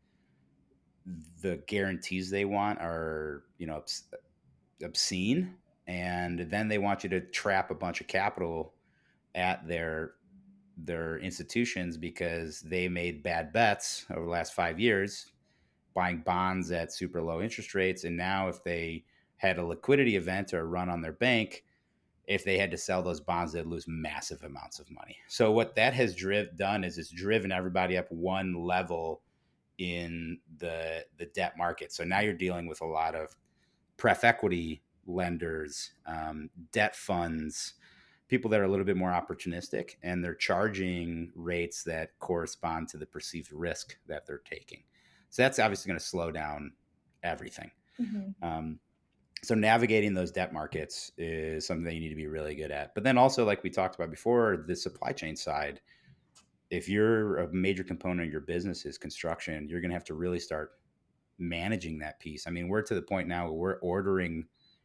the guarantees they want are, you know, obs- obscene. And then they want you to trap a bunch of capital at their their institutions because they made bad bets over the last five years, buying bonds at super low interest rates. And now if they had a liquidity event or a run on their bank, if they had to sell those bonds, they'd lose massive amounts of money. So what that has driv- done is it's driven everybody up one level in the the debt market. So now you're dealing with a lot of pref equity lenders, um, debt funds, people that are a little bit more opportunistic, and they're charging rates that correspond to the perceived risk that they're taking. So that's obviously going to slow down everything. Mm-hmm. Um, so navigating those debt markets is something that you need to be really good at. But then also, like we talked about before, the supply chain side, if you're a major component of your business is construction, you're going to have to really start managing that piece. I mean, we're to the point now where we're ordering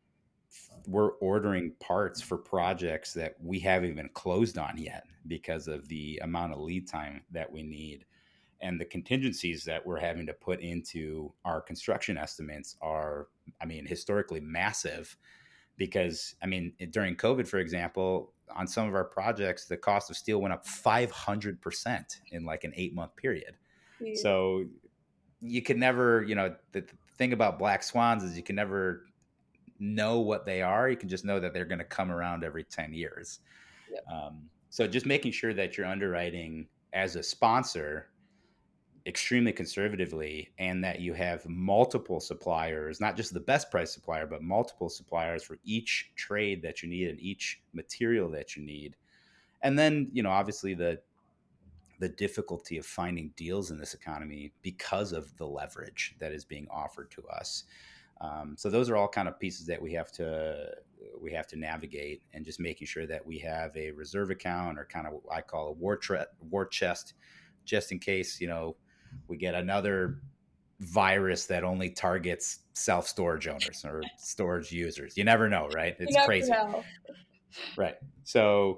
we're ordering parts for projects that we haven't even closed on yet because of the amount of lead time that we need. And the contingencies that we're having to put into our construction estimates are, I mean, historically massive because, I mean, during COVID, for example, on some of our projects, the cost of steel went up five hundred percent in like an eight month period. Yeah. So you can never, you know, the, the thing about black swans is you can never know what they are. You can just know that they're going to come around every ten years. Yep. Um, so just making sure that you're underwriting as a sponsor extremely conservatively and that you have multiple suppliers, not just the best price supplier, but multiple suppliers for each trade that you need and each material that you need. And then, you know, obviously the the difficulty of finding deals in this economy because of the leverage that is being offered to us. Um, so those are all kind of pieces that we have to we have to navigate, and just making sure that we have a reserve account or kind of what I call a war tre- war chest, just in case, you know, we get another virus that only targets self-storage owners or storage users. You never know, right? It's crazy. Know. Right. So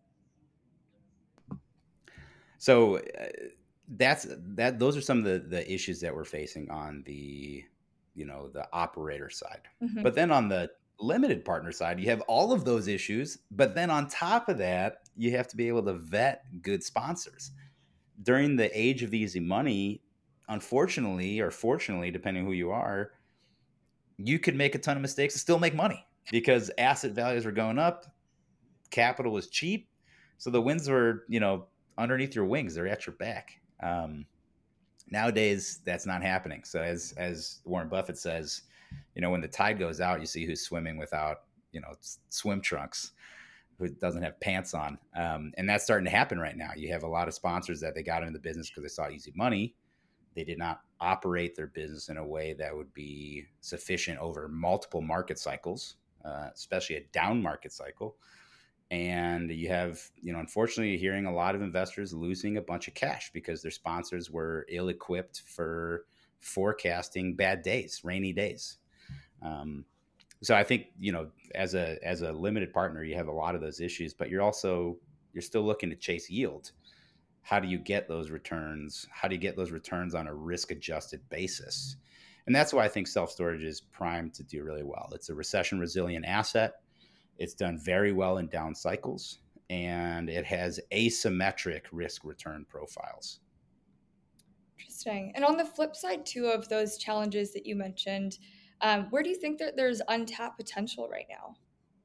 so uh, that's that those are some of the, the issues that we're facing on the, you know, the operator side. Mm-hmm. But then on the limited partner side, you have all of those issues, but then on top of that, you have to be able to vet good sponsors. during the age of the easy money, unfortunately or fortunately, depending who you are, you could make a ton of mistakes and still make money because asset values were going up, capital was cheap, so the winds were, you know, underneath your wings. They're at your back. Um, nowadays, that's not happening. So as as Warren Buffett says, you know, when the tide goes out, you see who's swimming without, you know, swim trunks, who doesn't have pants on. Um, and that's starting to happen right now. You have a lot of sponsors that they got into the business because they saw easy money. They did not operate their business in a way that would be sufficient over multiple market cycles, uh, especially a down market cycle. And you have, you know, unfortunately, you're hearing a lot of investors losing a bunch of cash because their sponsors were ill-equipped for forecasting bad days, rainy days. Um, so I think, you know, as a as a limited partner, you have a lot of those issues, but you're also you're still looking to chase yield. How do you get those returns? How do you get those returns on a risk-adjusted basis? And that's why I think self-storage is primed to do really well. It's a recession-resilient asset. It's done very well in down cycles, and it has asymmetric risk-return profiles. Interesting. And on the flip side, too, of those challenges that you mentioned, um, where do you think that there's untapped potential right now?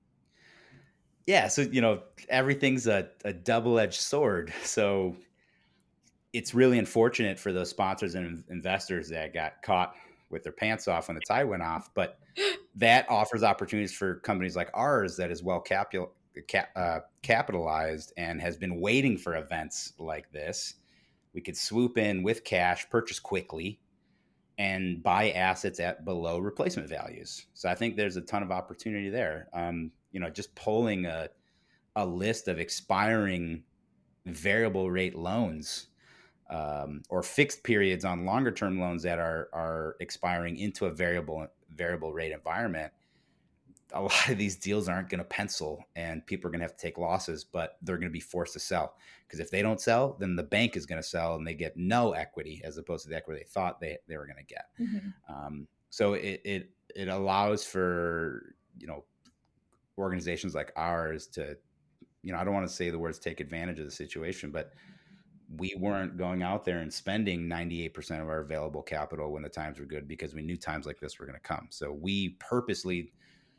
Yeah, so, you know, everything's a, a double-edged sword. So it's really unfortunate for those sponsors and investors that got caught with their pants off when the tide went off. But that offers opportunities for companies like ours that is well capital, cap, uh, capitalized and has been waiting for events like this. We could swoop in with cash, purchase quickly, and buy assets at below replacement values. So I think there's a ton of opportunity there. Um, you know, just pulling a, a list of expiring variable rate loans um, or fixed periods on longer term loans that are are expiring into a variable variable rate environment. A lot of these deals aren't going to pencil, and people are going to have to take losses, but they're going to be forced to sell because if they don't sell, then the bank is going to sell and they get no equity as opposed to the equity they thought they, they were going to get. Mm-hmm. Um, so it, it it allows for, you know, organizations like ours to, you know, I don't want to say the words take advantage of the situation, but we weren't going out there and spending ninety-eight percent of our available capital when the times were good because we knew times like this were going to come. So we purposely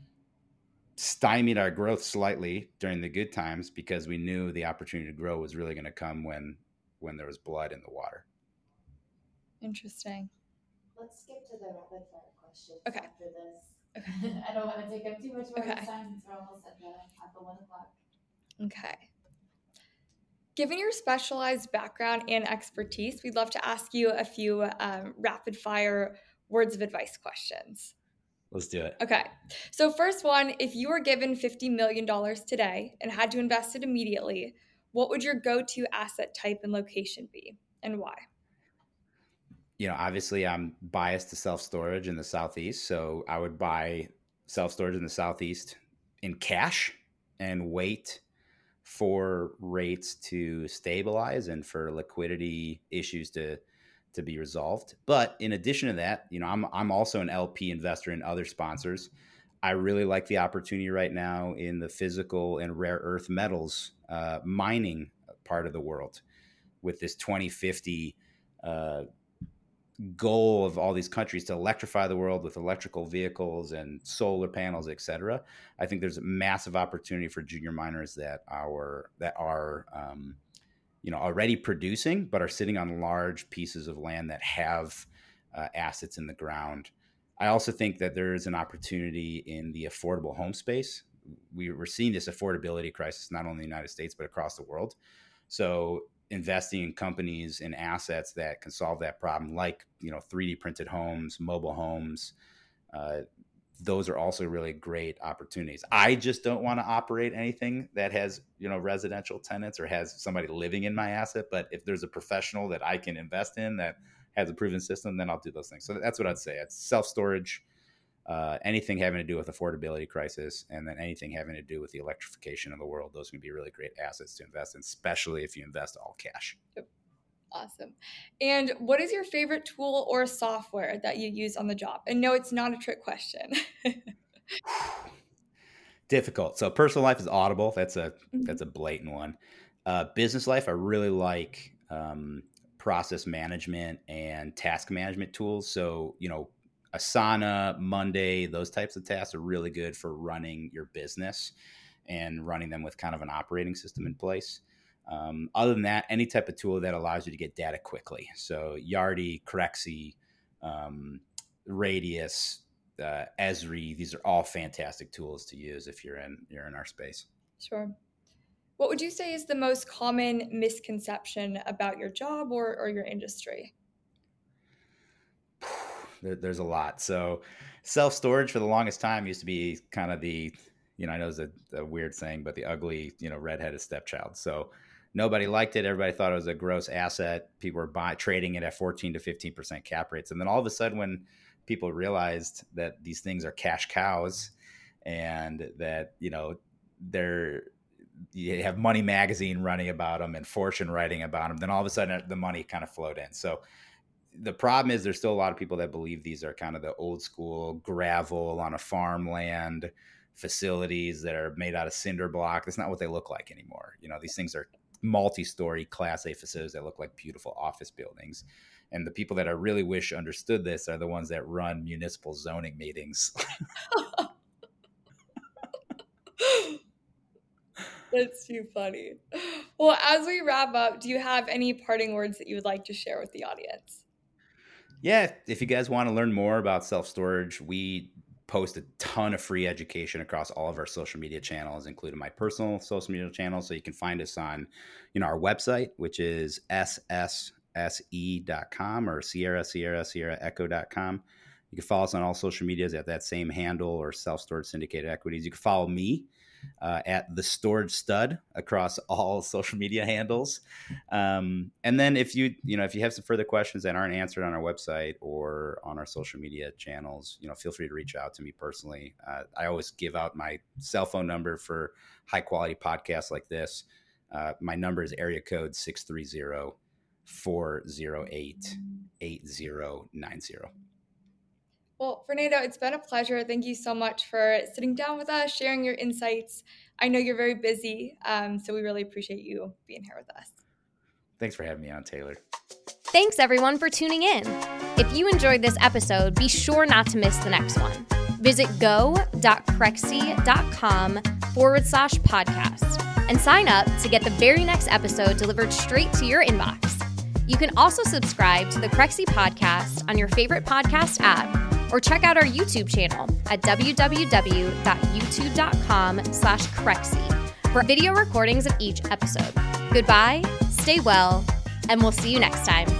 stymied our growth slightly during the good times because we knew the opportunity to grow was really going to come when when there was blood in the water. Interesting. Let's skip to the rapid fire questions okay. after this. Okay. I don't want to take up too much more okay. time since we're almost at the at the one o'clock. Okay. Given your specialized background and expertise, we'd love to ask you a few um, rapid fire words of advice questions. Let's do it. Okay. So first one, if you were given fifty million dollars today and had to invest it immediately, what would your go-to asset type and location be and why? You know, obviously I'm biased to self-storage in the Southeast. So I would buy self-storage in the Southeast in cash and wait for rates to stabilize and for liquidity issues to to be resolved. But in addition to that, you know, I'm I'm also an L P investor in other sponsors. I really like the opportunity right now in the physical and rare earth metals uh, mining part of the world with this twenty fifty uh, goal of all these countries to electrify the world with electrical vehicles and solar panels, et cetera. I think there's a massive opportunity for junior miners that are that are um, you know, already producing, but are sitting on large pieces of land that have uh, assets in the ground. I also think that there is an opportunity in the affordable home space. We, we're seeing this affordability crisis, not only in the United States, but across the world. So investing in companies and assets that can solve that problem, like, you know, three D printed homes, mobile homes, uh, those are also really great opportunities. I just don't want to operate anything that has, you know, residential tenants or has somebody living in my asset. But if there's a professional that I can invest in that has a proven system, then I'll do those things. So that's what I'd say. It's self-storage, uh, anything having to do with affordability crisis, and then anything having to do with the electrification of the world. Those can be really great assets to invest in, especially if you invest all cash. Yep. Awesome. And what is your favorite tool or software that you use on the job? And no, it's not a trick question. Difficult. So personal life is Audible. That's a mm-hmm. that's a blatant one. Uh, business life, I really like um, process management and task management tools. So, you know, Asana, Monday, those types of tasks are really good for running your business and running them with kind of an operating system in place. Um, other than that, any type of tool that allows you to get data quickly. So Yardi, Crexi, um, Radius, uh, Esri, these are all fantastic tools to use if you're in you're in our space. Sure. What would you say is the most common misconception about your job or, or your industry? There, there's a lot. So self-storage for the longest time used to be kind of the, you know, I know it's a, a weird saying, but the ugly, you know, redheaded stepchild. So nobody liked it. Everybody thought it was a gross asset. People were buying, trading it at fourteen to fifteen percent cap rates. And then all of a sudden when people realized that these things are cash cows and that, you know, they're, you have Money Magazine running about them and Fortune writing about them, then all of a sudden the money kind of flowed in. So the problem is there's still a lot of people that believe these are kind of the old school gravel on a farmland facilities that are made out of cinder block. That's not what they look like anymore. You know, these things are multi-story Class A facilities that look like beautiful office buildings. And the people that I really wish understood this are the ones that run municipal zoning meetings. That's too funny. Well, as we wrap up, do you have any parting words that you would like to share with the audience? Yeah, if you guys want to learn more about self-storage, we post a ton of free education across all of our social media channels, including my personal social media channels. So you can find us on, you know, our website, which is S S S E dot com or Sierra, Sierra, Sierra Echo dot com. You can follow us on all social medias at that same handle or Self-Storage Syndicated Equities. You can follow me uh, at The Storage Stud across all social media handles. Um, and then if you, you know, if you have some further questions that aren't answered on our website or on our social media channels, you know, feel free to reach out to me personally. Uh, I always give out my cell phone number for high quality podcasts like this. Uh, my number is area code six three zero, four zero eight, eight zero nine zero. Well, Fernando, it's been a pleasure. Thank you so much for sitting down with us, sharing your insights. I know you're very busy, um, so we really appreciate you being here with us. Thanks for having me on, Taylor. Thanks, everyone, for tuning in. If you enjoyed this episode, be sure not to miss the next one. Visit go.crexi.com forward slash podcast and sign up to get the very next episode delivered straight to your inbox. You can also subscribe to the Crexi podcast on your favorite podcast app or check out our YouTube channel at www.youtube.com slash Crexi for video recordings of each episode. Goodbye, stay well, and we'll see you next time.